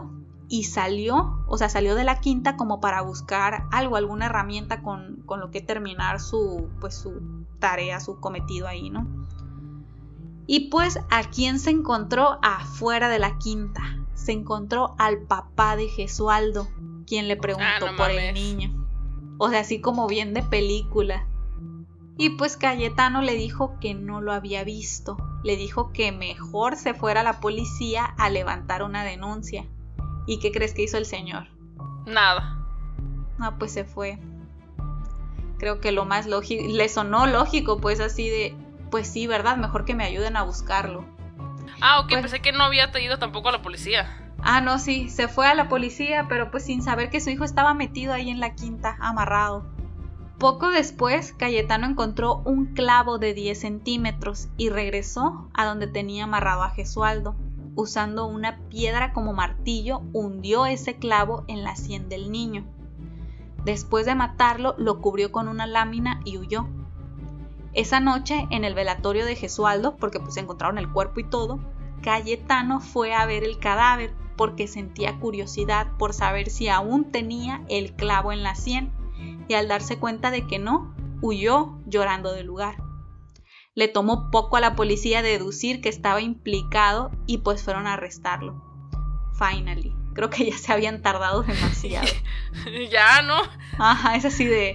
y salió de la quinta como para buscar alguna herramienta con lo que terminar su tarea, su cometido ahí, ¿no? Y pues, ¿a quién se encontró afuera de la quinta? Se encontró al papá de Gesualdo, quien le preguntó por el niño. O sea, así como bien de película. Y pues Cayetano le dijo que no lo había visto. Le dijo que mejor se fuera a la policía a levantar una denuncia. ¿Y qué crees que hizo el señor? Nada. No, pues se fue. Creo que lo más lógico, le sonó lógico, pues así de, pues sí, ¿verdad? Mejor que me ayuden a buscarlo. Ah, ok, pues, pensé que no había ido tampoco a la policía. Ah, no, sí, se fue a la policía, pero pues sin saber que su hijo estaba metido ahí en la quinta, amarrado. Poco después, Cayetano encontró un clavo de 10 centímetros y regresó a donde tenía amarrado a Gesualdo. Usando una piedra como martillo, hundió ese clavo en la sien del niño. Después de matarlo, lo cubrió con una lámina y huyó. Esa noche, en el velatorio de Gesualdo, porque pues encontraron el cuerpo y todo, Cayetano fue a ver el cadáver porque sentía curiosidad por saber si aún tenía el clavo en la sien, y al darse cuenta de que no, huyó llorando del lugar. Le tomó poco a la policía deducir que estaba implicado y pues fueron a arrestarlo. Finally. Creo que ya se habían tardado demasiado. Ya, ¿no? Ajá, es así de...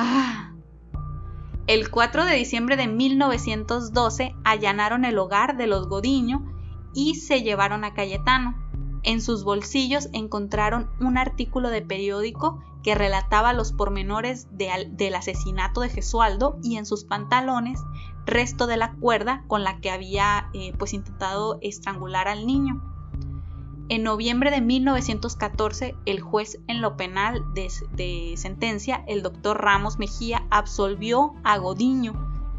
El 4 de diciembre de 1912 allanaron el hogar de los Godiño y se llevaron a Cayetano. En sus bolsillos encontraron un artículo de periódico que relataba los pormenores del asesinato de Gesualdo y en sus pantalones resto de la cuerda con la que había intentado estrangular al niño. En noviembre de 1914, el juez en lo penal de sentencia, el doctor Ramos Mejía, absolvió a Godino,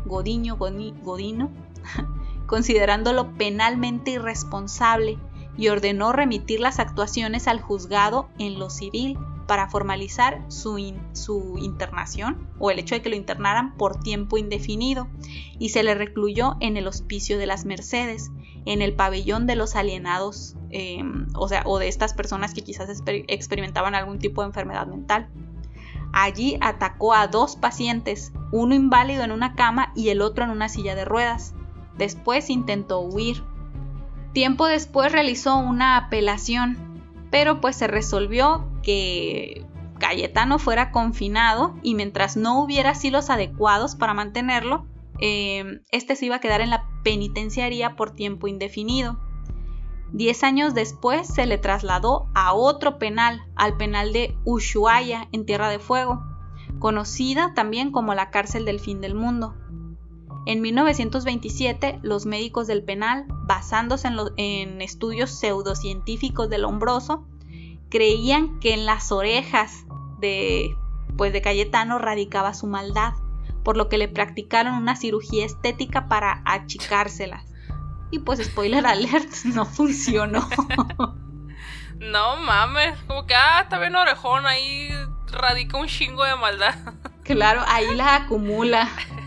considerándolo penalmente irresponsable, y ordenó remitir las actuaciones al juzgado en lo civil para formalizar su internación, o el hecho de que lo internaran por tiempo indefinido, y se le recluyó en el Hospicio de las Mercedes, en el pabellón de los alienados, o de estas personas que quizás experimentaban algún tipo de enfermedad mental. Allí atacó a 2 pacientes, uno inválido en una cama y el otro en una silla de ruedas. Después intentó huir. Tiempo después realizó una apelación, pero pues se resolvió que Cayetano fuera confinado y mientras no hubiera asilos adecuados para mantenerlo, este se iba a quedar en la penitenciaría por tiempo indefinido. 10 años después se le trasladó a otro penal, al penal de Ushuaia, en Tierra de Fuego, conocida también como la cárcel del fin del mundo. En 1927, los médicos del penal, basándose en estudios pseudocientíficos de Lombroso, creían que en las orejas de Cayetano radicaba su maldad, por lo que le practicaron una cirugía estética para achicárselas. Y pues, spoiler alert, no funcionó. No mames, como que, está bien orejón, ahí radica un chingo de maldad. Claro, ahí la acumula.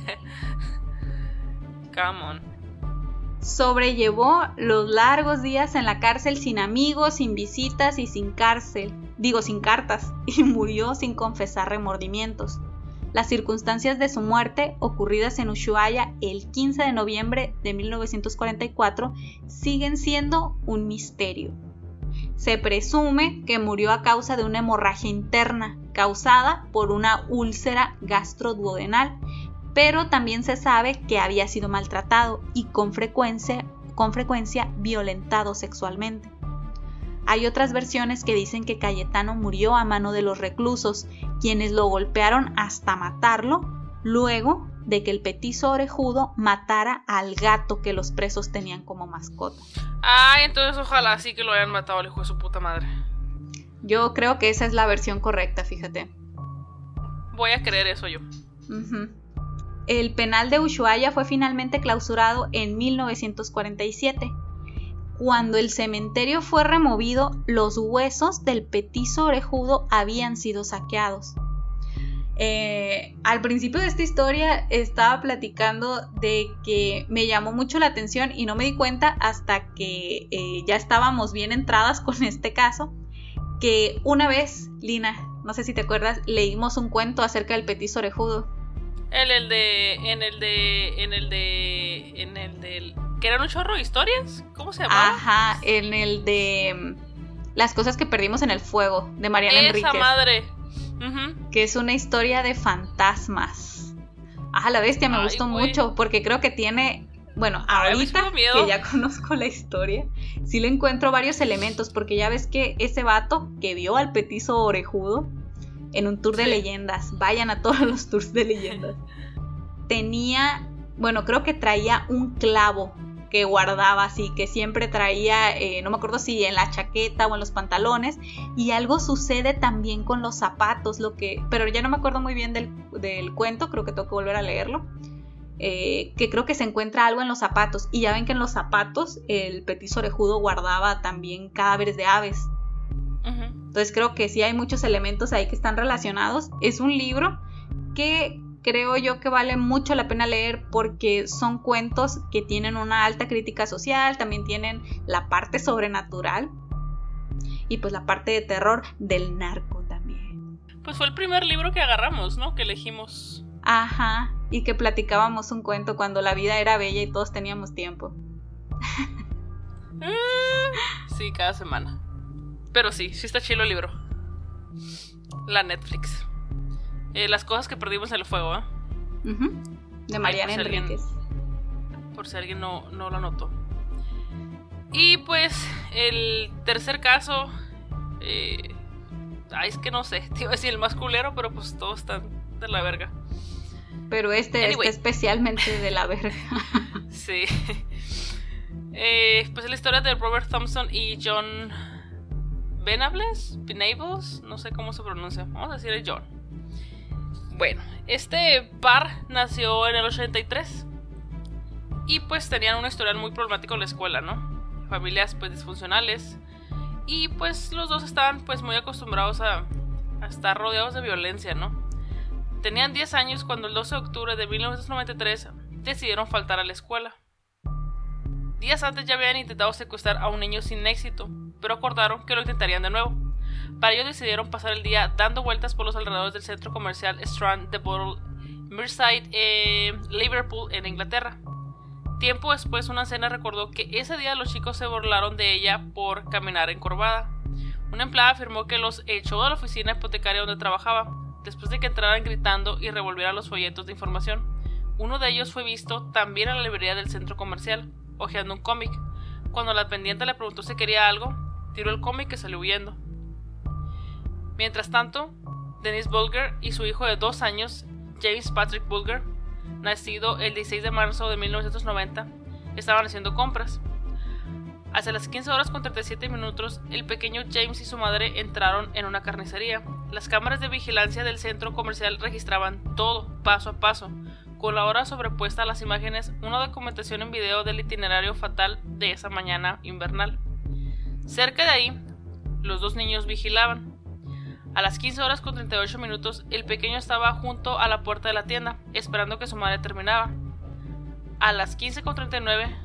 Come on. Sobrellevó los largos días en la cárcel sin amigos, sin visitas y sin cartas, y murió sin confesar remordimientos. Las circunstancias de su muerte, ocurridas en Ushuaia el 15 de noviembre de 1944, siguen siendo un misterio. Se presume que murió a causa de una hemorragia interna, causada por una úlcera gastroduodenal, pero también se sabe que había sido maltratado y con frecuencia violentado sexualmente. Hay otras versiones que dicen que Cayetano murió a mano de los reclusos, quienes lo golpearon hasta matarlo, luego de que el petizo orejudo matara al gato que los presos tenían como mascota. Entonces ojalá sí que lo hayan matado al hijo de su puta madre. Yo creo que esa es la versión correcta, fíjate. Voy a creer eso yo. Uh-huh. El penal de Ushuaia fue finalmente clausurado en 1947. Cuando el cementerio fue removido, los huesos del petizo orejudo habían sido saqueados. Al principio de esta historia estaba platicando de que me llamó mucho la atención y no me di cuenta hasta que ya estábamos bien entradas con este caso, que una vez, Lina, no sé si te acuerdas, leímos un cuento acerca del petiso orejudo. En el de ¿que eran un chorro de historias? ¿Cómo se llamaba? Ajá, en el de Las cosas que perdimos en el fuego, de Mariana Enríquez. Esa madre. Que es una historia de fantasmas. Ajá, la bestia me gustó mucho porque creo que tiene... Bueno, ahorita que ya conozco la historia, sí le encuentro varios elementos, porque ya ves que ese vato que vio al petiso orejudo en un tour de leyendas, vayan a todos los tours de leyendas, tenía, bueno, creo que traía un clavo que guardaba así, que siempre traía, no me acuerdo si en la chaqueta o en los pantalones, y algo sucede también con los zapatos, pero ya no me acuerdo muy bien del cuento, creo que tengo que volver a leerlo. Que creo que se encuentra algo en los zapatos, y ya ven que en los zapatos el petiso orejudo guardaba también cadáveres de aves. Entonces creo que sí hay muchos elementos ahí que están relacionados. Es un libro que creo yo que vale mucho la pena leer porque son cuentos que tienen una alta crítica social, también tienen la parte sobrenatural y pues la parte de terror del narco también. Pues fue el primer libro que agarramos, ¿no? Que elegimos. Ajá, y que platicábamos un cuento cuando la vida era bella y todos teníamos tiempo. Sí, cada semana. Pero sí está chido el libro. La Netflix. Las cosas que perdimos en el fuego, ¿eh? De Mariana Enríquez. Por si alguien no lo anotó. Y pues el tercer caso, es que no sé, te iba a decir el más culero, pero pues todos están de la verga. Pero este está especialmente de la verga. Sí. Pues es la historia de Robert Thompson y John Venables, no sé cómo se pronuncia. Vamos a decirle John. Bueno, este par nació en el 83 y pues tenían un historial muy problemático en la escuela, ¿no? Familias pues disfuncionales, y pues los dos estaban pues muy acostumbrados a estar rodeados de violencia, ¿no? Tenían 10 años cuando el 12 de octubre de 1993 decidieron faltar a la escuela. Días antes ya habían intentado secuestrar a un niño sin éxito, pero acordaron que lo intentarían de nuevo. Para ello decidieron pasar el día dando vueltas por los alrededores del centro comercial Strand de Bottle, Merseyside, Liverpool, en Inglaterra. Tiempo después, una anciana recordó que ese día los chicos se burlaron de ella por caminar encorvada. Una empleada afirmó que los echó de la oficina hipotecaria donde trabajaba, después de que entraran gritando y revolvieran los folletos de información. Uno de ellos fue visto también en la librería del centro comercial, hojeando un cómic. Cuando la dependiente le preguntó si quería algo, tiró el cómic y salió huyendo. Mientras tanto, Dennis Bulger y su hijo de 2 años, James Patrick Bulger, nacido el 16 de marzo de 1990, estaban haciendo compras. Hacia las 15:37, el pequeño James y su madre entraron en una carnicería. Las cámaras de vigilancia del centro comercial registraban todo, paso a paso, con la hora sobrepuesta a las imágenes, una documentación en video del itinerario fatal de esa mañana invernal. Cerca de ahí, los dos niños vigilaban. A las 15:38, el pequeño estaba junto a la puerta de la tienda, esperando que su madre terminara. A las 15:39,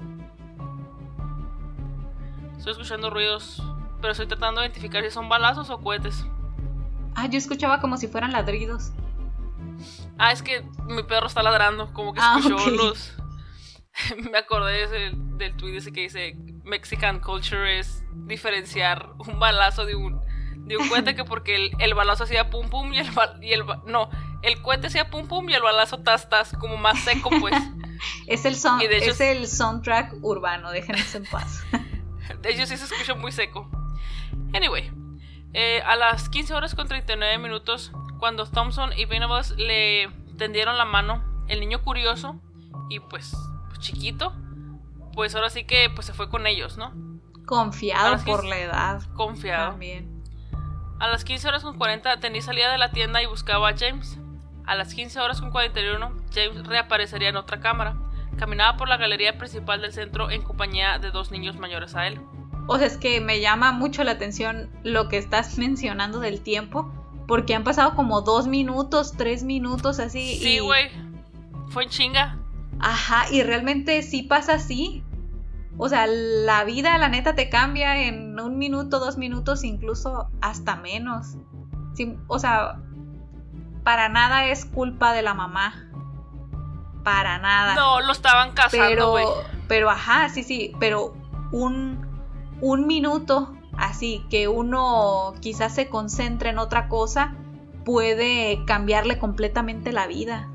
estoy escuchando ruidos, pero estoy tratando de identificar si son balazos o cohetes. Yo escuchaba como si fueran ladridos. Es que mi perro está ladrando, como que escuchó los... Me acordé del tweet ese que dice Mexican culture es diferenciar un balazo de un cohete, que porque el balazo hacía pum pum y el cohete hacía pum pum y el balazo tas tas, como más seco, pues. Es el soundtrack urbano, déjenos en paz. De hecho sí se escucha muy seco. Anyway, a las 15:39, cuando Thompson y Venables le tendieron la mano, el niño curioso y pues chiquito, pues ahora sí que pues se fue con ellos, ¿no? Confiado por la edad. Confiado. También. A las 15:40, Denise salía de la tienda y buscaba a James. A las 15:41, James reaparecería en otra cámara. Caminaba por la galería principal del centro en compañía de 2 niños mayores a él. O sea, es que me llama mucho la atención lo que estás mencionando del tiempo, porque han pasado como 2 minutos, 3 minutos así. Sí, güey. Fue en chinga. Ajá, y realmente sí pasa así. O sea, la vida, la neta, te cambia en 1 minuto, 2 minutos, incluso hasta menos. Sí, o sea, para nada es culpa de la mamá. Para nada. No, lo estaban casando, güey. Pero, ajá, sí. Pero un minuto, así, que uno quizás se concentre en otra cosa, puede cambiarle completamente la vida.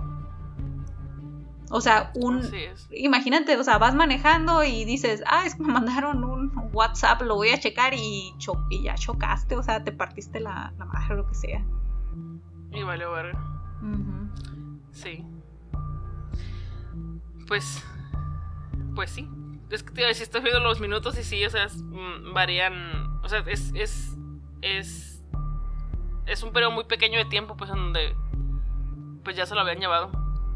O sea, imagínate, o sea, vas manejando y dices, es que me mandaron un WhatsApp, lo voy a checar y ya chocaste, o sea, te partiste la madre o lo que sea. Y vale, verga. Uh-huh. Sí. Pues sí. Es que te iba a decir, estoy viendo los minutos y sí, o sea, varían. O sea, es un periodo muy pequeño de tiempo, pues, en donde pues ya se lo habían llevado.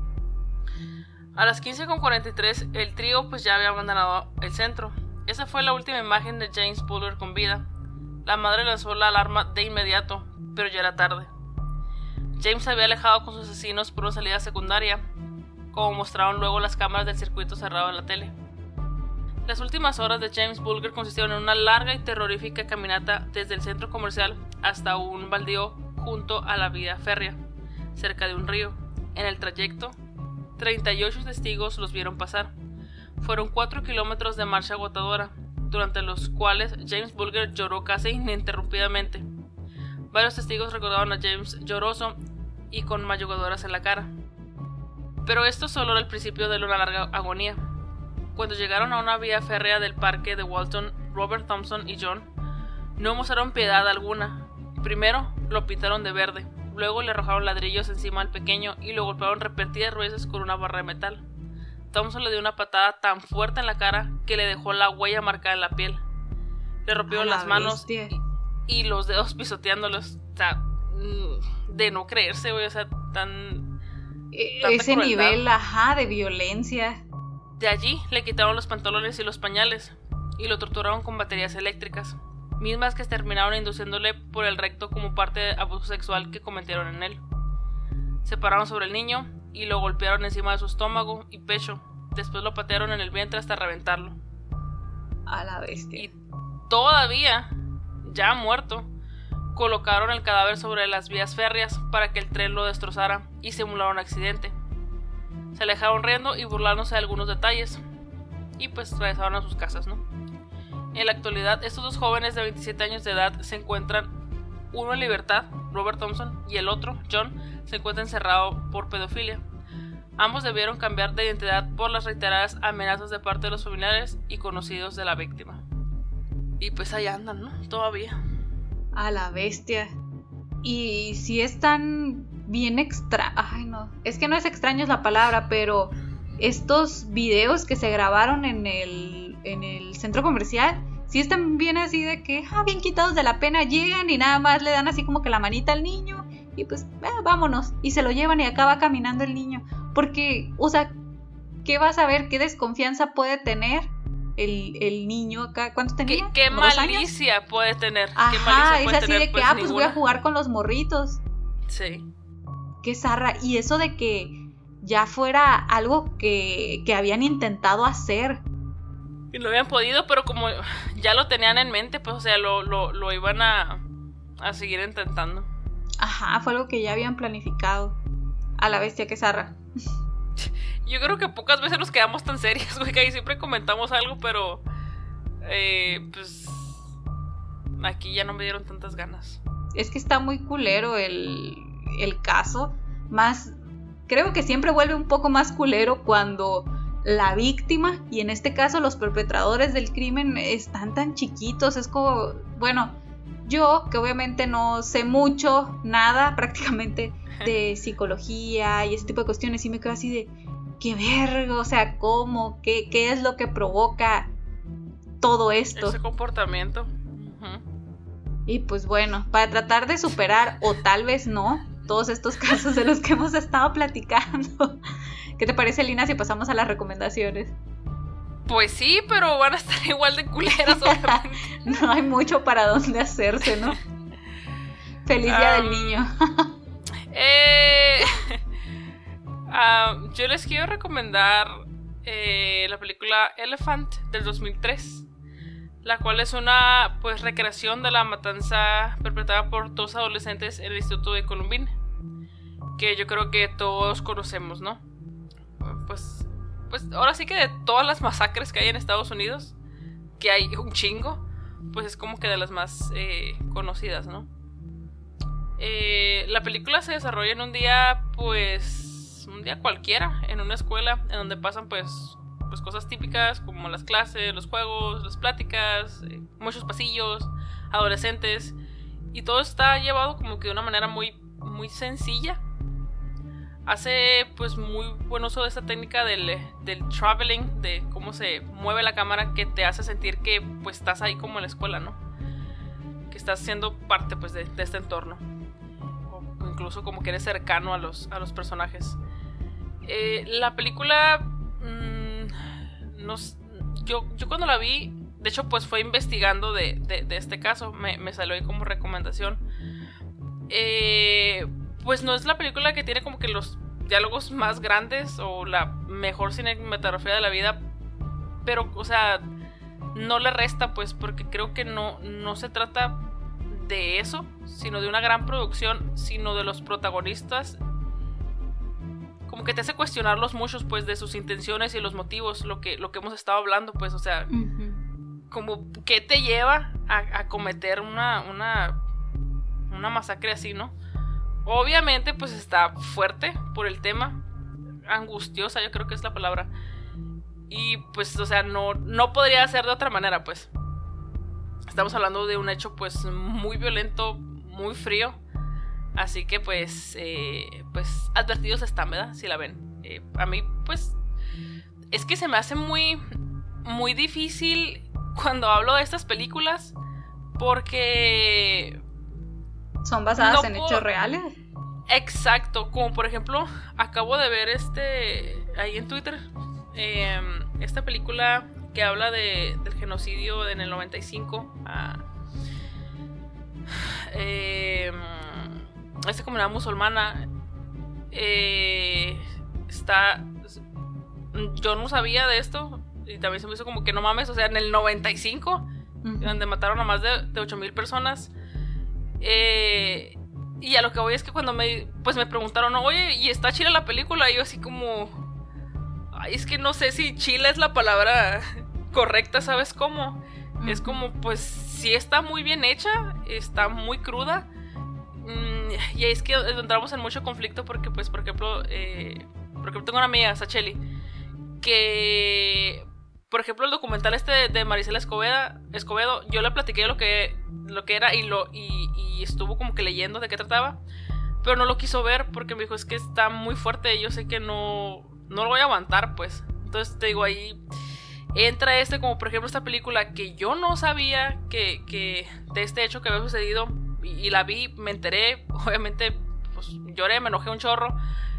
A las 15:43, el trío pues ya había abandonado el centro. Esa fue la última imagen de James Bulger con vida. La madre lanzó la alarma de inmediato, pero ya era tarde. James se había alejado con sus asesinos por una salida secundaria, como mostraron luego las cámaras del circuito cerrado en la tele. Las últimas horas de James Bulger consistieron en una larga y terrorífica caminata desde el centro comercial hasta un baldío junto a la vía férrea, cerca de un río. En el trayecto, 38 testigos los vieron pasar. Fueron 4 kilómetros de marcha agotadora, durante los cuales James Bulger lloró casi ininterrumpidamente. Varios testigos recordaron a James lloroso y con mayugadoras en la cara. Pero esto solo era el principio de una larga agonía. Cuando llegaron a una vía férrea del parque de Walton, Robert Thompson y John no mostraron piedad alguna. Primero lo pintaron de verde, luego le arrojaron ladrillos encima al pequeño y lo golpearon repetidas veces con una barra de metal. Thompson le dio una patada tan fuerte en la cara que le dejó la huella marcada en la piel. Le rompieron las manos y los dedos pisoteándolos. O sea, de no creerse, güey, o sea, ese crueldad. Nivel, de violencia. De allí le quitaron los pantalones y los pañales y lo torturaron con baterías eléctricas, mismas que terminaron induciéndole por el recto como parte de abuso sexual que cometieron en él. Se pararon sobre el niño y lo golpearon encima de su estómago y pecho. Después lo patearon en el vientre hasta reventarlo. A la bestia. Y todavía, ya muerto, colocaron el cadáver sobre las vías férreas para que el tren lo destrozara y simularon un accidente. Se alejaron riendo y burlándose de algunos detalles y pues regresaron a sus casas, ¿no? En la actualidad, estos dos jóvenes de 27 años de edad se encuentran, uno en libertad, Robert Thompson, y el otro, John, se encuentra encerrado por pedofilia. Ambos debieron cambiar de identidad por las reiteradas amenazas de parte de los familiares y conocidos de la víctima. Y pues ahí andan, ¿no? Todavía. A la bestia. Y si es tan bien Ay, no. Es que no es extraño es la palabra, pero estos videos que se grabaron en el centro comercial, sí están bien así de que, bien quitados de la pena, llegan y nada más le dan así como que la manita al niño y pues, vámonos. Y se lo llevan y acaba caminando el niño. Porque, o sea, ¿qué vas a ver? ¿Qué desconfianza puede tener el niño acá? ¿Cuánto tenía? ¿Qué malicia puede tener? Ajá, es así de que, pues voy a jugar con los morritos. Sí. Qué zarra. Y eso de que ya fuera algo que habían intentado hacer. Y lo habían podido, pero como ya lo tenían en mente, pues, o sea, lo iban a seguir intentando. Ajá, fue algo que ya habían planificado. A la bestia, qué zarra. Yo creo que pocas veces nos quedamos tan serios, güey, que ahí siempre comentamos algo, pero pues aquí ya no me dieron tantas ganas. Es que está muy culero el caso. Más, creo que siempre vuelve un poco más culero cuando la víctima, y en este caso los perpetradores del crimen, están tan chiquitos. Es como, bueno, yo que obviamente no sé mucho, nada prácticamente de psicología y ese tipo de cuestiones, y me quedo así de, qué verga, o sea, ¿cómo? ¿Qué es lo que provoca todo esto? Ese comportamiento. Uh-huh. Y pues bueno, para tratar de superar, o tal vez no, todos estos casos de los que hemos estado platicando, ¿qué te parece, Lina, si pasamos a las recomendaciones? Pues sí, pero van a estar igual de culeras, obviamente. No hay mucho para dónde hacerse, ¿no? Feliz Día del Niño. Yo les quiero recomendar la película Elephant del 2003, la cual es una pues recreación de la matanza perpetrada por 2 adolescentes en el Instituto de Columbine, que yo creo que todos conocemos, ¿no? Pues ahora sí que de todas las masacres que hay en Estados Unidos, que hay un chingo, pues es como que de las más conocidas, ¿no? La película se desarrolla en un día cualquiera, en una escuela en donde pasan pues cosas típicas como las clases, los juegos, las pláticas, muchos pasillos, adolescentes, y todo está llevado como que de una manera muy, muy sencilla. Hace pues muy buen uso de esta técnica del traveling, de cómo se mueve la cámara, que te hace sentir que pues estás ahí como en la escuela, ¿no? Que estás siendo parte pues de este entorno, o incluso como que eres cercano a los personajes. La película yo cuando la vi, de hecho pues fue investigando de este caso, me salió ahí como recomendación. Pues no es la película que tiene como que los diálogos más grandes o la mejor cinematografía de la vida, pero, o sea, no le resta, pues, porque creo que no se trata de eso, sino de una gran producción, sino de los protagonistas. Como que te hace cuestionarlos muchos, pues, de sus intenciones y los motivos, lo que hemos estado hablando, pues, o sea, como qué te lleva a cometer una masacre así, ¿no? Obviamente pues está fuerte por el tema, angustiosa yo creo que es la palabra, y pues o sea no podría ser de otra manera, pues estamos hablando de un hecho pues muy violento, muy frío, así que pues advertidos están, ¿verdad? Si la ven. A mí pues es que se me hace muy, muy difícil cuando hablo de estas películas porque ¿son basadas en hechos reales? Exacto, como por ejemplo, acabo de ver ahí en Twitter, esta película que habla del genocidio en el 95 esta comunidad musulmana. Yo no sabía de esto y también se me hizo como que no mames, o sea, en el 95, donde mataron a más de 8,000 personas. Y a lo que voy es que cuando me preguntaron, oye, ¿y está chila la película? Y yo así como, ay, es que no sé si chila es la palabra correcta, ¿sabes cómo? Es como, pues sí está muy bien hecha, está muy cruda, y es que entramos en mucho conflicto porque pues por ejemplo tengo una amiga, Sacheli, que por ejemplo el documental de Marisela Escobedo, yo le platiqué lo que era y estuvo como que leyendo de qué trataba, pero no lo quiso ver porque me dijo, es que está muy fuerte y yo sé que no lo voy a aguantar, pues. Entonces te digo, ahí entra como por ejemplo esta película que yo no sabía que de este hecho que había sucedido, y la vi, me enteré, obviamente pues lloré, me enojé un chorro,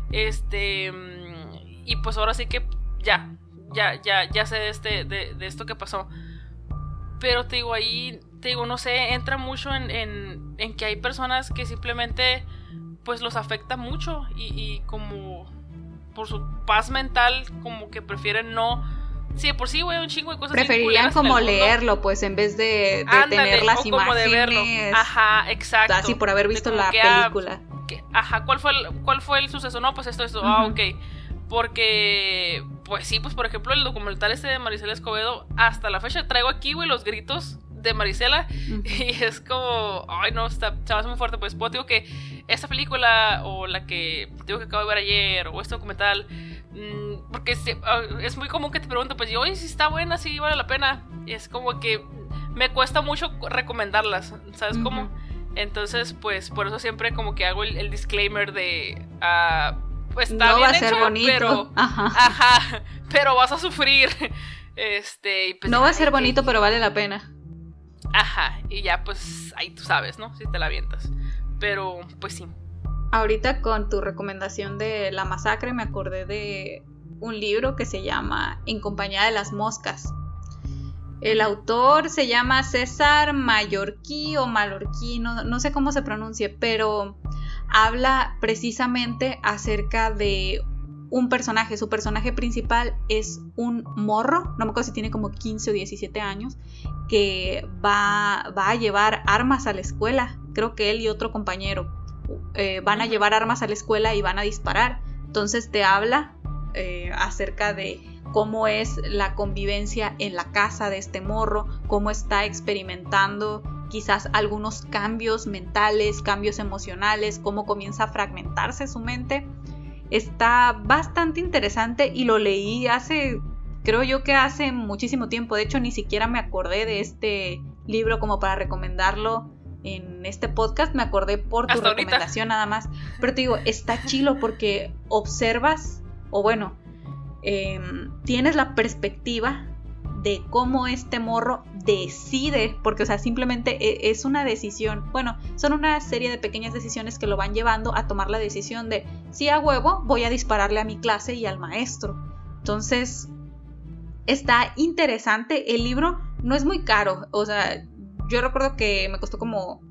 y pues ahora sí que ya sé de esto que pasó. Pero te digo, ahí, no sé, entra mucho en que hay personas que simplemente pues los afecta mucho y como por su paz mental como que prefieren no. Sí, de por sí, güey, un chingo de cosas. Preferirían como leerlo, pues, en vez de tener las imágenes. De verlo. Ajá, exacto. Así por haber visto la película. ¿Cuál fue el suceso? No, pues esto. Ok. Porque, pues sí, pues por ejemplo el documental de Marisela Escobedo, hasta la fecha traigo aquí, güey, los gritos de Marisela, y es como, ay no, se me hace muy fuerte. Pues digo que esta película, o la que digo que acabo de ver ayer, o este documental, porque es muy común que te pregunten, pues yo, oye, si está buena, si vale la pena, y es como que me cuesta mucho recomendarlas, ¿sabes cómo? Entonces, pues por eso siempre como que hago el disclaimer de pues está no bien va a ser hecho, bonito, pero pero vas a sufrir. Pues, no va a ser bonito, pero vale la pena. Ajá, y ya pues ahí tú sabes, ¿no? Si te la avientas. Pero pues sí. Ahorita con tu recomendación de La Masacre me acordé de un libro que se llama En compañía de las moscas. El autor se llama César Mallorquí o Mallorquí, no sé cómo se pronuncie, pero habla precisamente acerca de un personaje. Su personaje principal es un morro, no me acuerdo si tiene como 15 o 17 años, que va a llevar armas a la escuela. Creo que él y otro compañero van a llevar armas a la escuela y van a disparar. Entonces te habla acerca de cómo es la convivencia en la casa de este morro, cómo está experimentando quizás algunos cambios mentales, cambios emocionales, cómo comienza a fragmentarse su mente. Está bastante interesante y lo leí creo yo que hace muchísimo tiempo. De hecho, ni siquiera me acordé de este libro como para recomendarlo en este podcast. Me acordé por tu recomendación nada más. Pero te digo, está chilo porque observas, o bueno, tienes la perspectiva de cómo este morro decide, porque o sea, simplemente es una decisión. Bueno, son una serie de pequeñas decisiones que lo van llevando a tomar la decisión de si a huevo voy a dispararle a mi clase y al maestro. Entonces está interesante. El libro no es muy caro, o sea, yo recuerdo que me costó como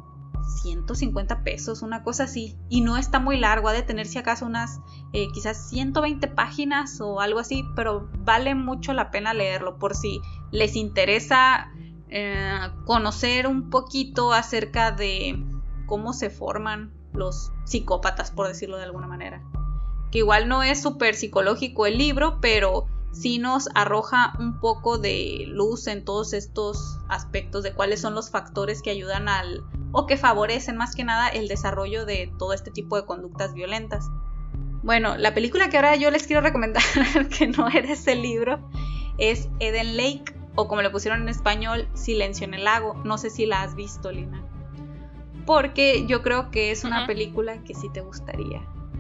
150 pesos, una cosa así, y no está muy largo, ha de tener si acaso unas quizás 120 páginas o algo así, pero vale mucho la pena leerlo por si les interesa conocer un poquito acerca de cómo se forman los psicópatas, por decirlo de alguna manera. Que igual no es súper psicológico el libro, pero sí nos arroja un poco de luz en todos estos aspectos de cuáles son los factores que ayudan o que favorecen más que nada el desarrollo de todo este tipo de conductas violentas. Bueno, la película que ahora yo les quiero recomendar, que no es ese libro, es Eden Lake, o como le pusieron en español, Silencio en el lago. No sé si la has visto, Lina, porque yo creo que es una película que sí te gustaría.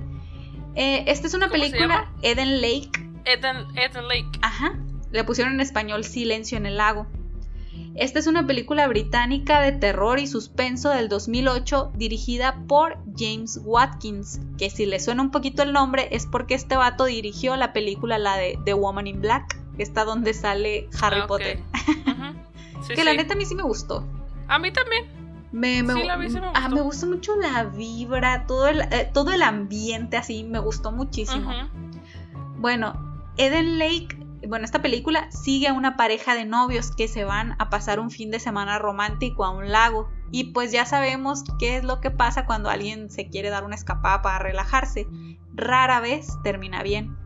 Esta es una película, Eden Lake. Eden Lake. Ajá, le pusieron en español Silencio en el lago. Esta es una película británica de terror y suspenso del 2008 dirigida por James Watkins, que si le suena un poquito el nombre es porque este vato dirigió la película, la de The Woman in Black, esta donde sale Harry Potter. Sí, que la neta a mí sí me gustó. A mí también. Me gustó mucho la vibra, todo el ambiente así, me gustó muchísimo. Bueno, Eden Lake, esta película sigue a una pareja de novios que se van a pasar un fin de semana romántico a un lago. Y pues ya sabemos qué es lo que pasa cuando alguien se quiere dar una escapada para relajarse. Rara vez termina bien.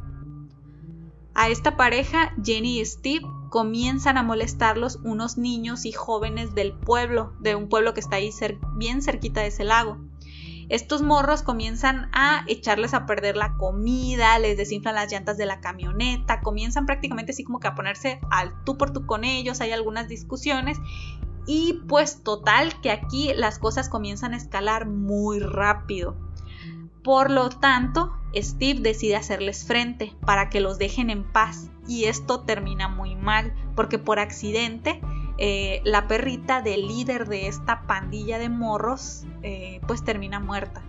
A esta pareja, Jenny y Steve, comienzan a molestarlos unos niños y jóvenes del pueblo, de un pueblo que está ahí bien cerquita de ese lago. Estos morros comienzan a echarles a perder la comida, les desinflan las llantas de la camioneta, comienzan prácticamente así como que a ponerse al tú por tú con ellos, hay algunas discusiones y pues total que aquí las cosas comienzan a escalar muy rápido. Por lo tanto, Steve decide hacerles frente para que los dejen en paz y esto termina muy mal porque por accidente la perrita del líder de esta pandilla de morros pues termina muerta.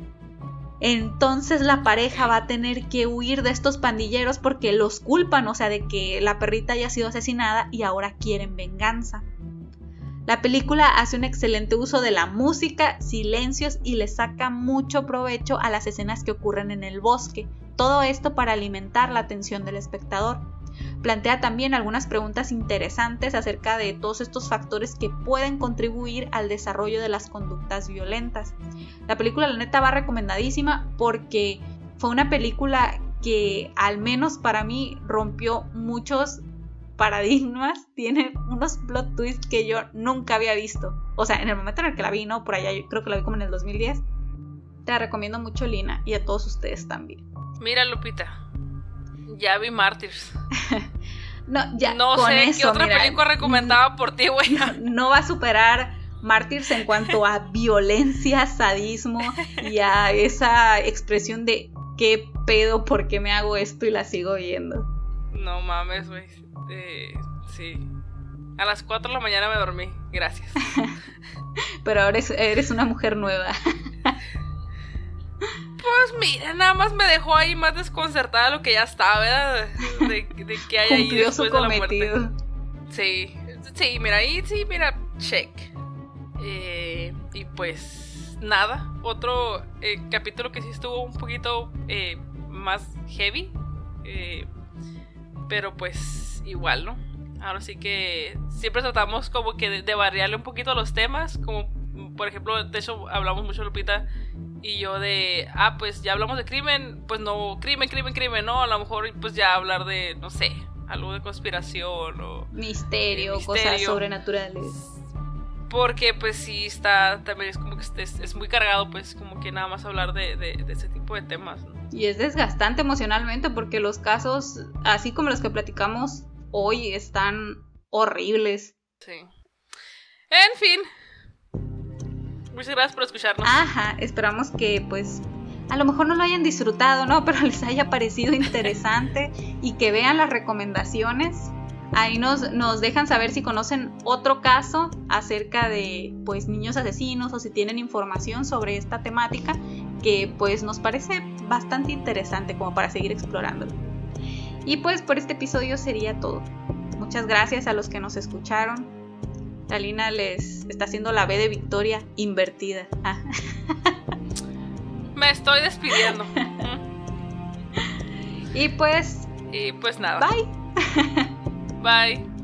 Entonces la pareja va a tener que huir de estos pandilleros porque los culpan, o sea, de que la perrita haya sido asesinada y ahora quieren venganza. La película hace un excelente uso de la música, silencios y le saca mucho provecho a las escenas que ocurren en el bosque. Todo esto para alimentar la atención del espectador. Plantea también algunas preguntas interesantes acerca de todos estos factores que pueden contribuir al desarrollo de las conductas violentas. La película, la neta, va recomendadísima porque fue una película que, al menos para mí, rompió muchos paradigmas, tiene unos plot twists que yo nunca había visto. O sea, en el momento en el que la vi, ¿no? Por allá, yo creo que la vi como en el 2010. Te la recomiendo mucho, Lina, y a todos ustedes también. Mira, Lupita, ya vi Martyrs. No con sé eso, qué otra película recomendaba por ti, güey. No va a superar Martyrs en cuanto a violencia, sadismo y a esa expresión de qué pedo, por qué me hago esto y la sigo viendo. No mames, güey. Sí. A las 4 de la mañana me dormí. Gracias. Pero ahora eres una mujer nueva. Pues mira, nada más me dejó ahí más desconcertada de lo que ya estaba, ¿verdad? De que hay ahí después de la muerte. Sí, mira, ahí sí, mira, check. Y pues nada, otro capítulo que sí estuvo un poquito más heavy. Pero pues igual, ¿no? Ahora sí que siempre tratamos como que de variarle un poquito los temas. Como por ejemplo, de hecho hablamos mucho Lupita y yo de, pues ya hablamos de crimen. Pues no, crimen, no. A lo mejor pues ya hablar de, no sé, algo de conspiración o misterio, cosas sobrenaturales. Porque pues sí está, también es como que es muy cargado, pues como que nada más hablar de ese tipo de temas, ¿no? Y es desgastante emocionalmente porque los casos, así como los que platicamos hoy, están horribles. Sí. En fin. Muchas gracias por escucharnos. Ajá, esperamos que pues a lo mejor no lo hayan disfrutado, ¿no? Pero les haya parecido interesante y que vean las recomendaciones. Ahí nos dejan saber si conocen otro caso acerca de pues niños asesinos o si tienen información sobre esta temática que pues nos parece bastante interesante como para seguir explorándolo. Y pues por este episodio sería todo. Muchas gracias a los que nos escucharon. Talina les está haciendo la B de Victoria invertida. Me estoy despidiendo. Y pues nada. Bye. Bye.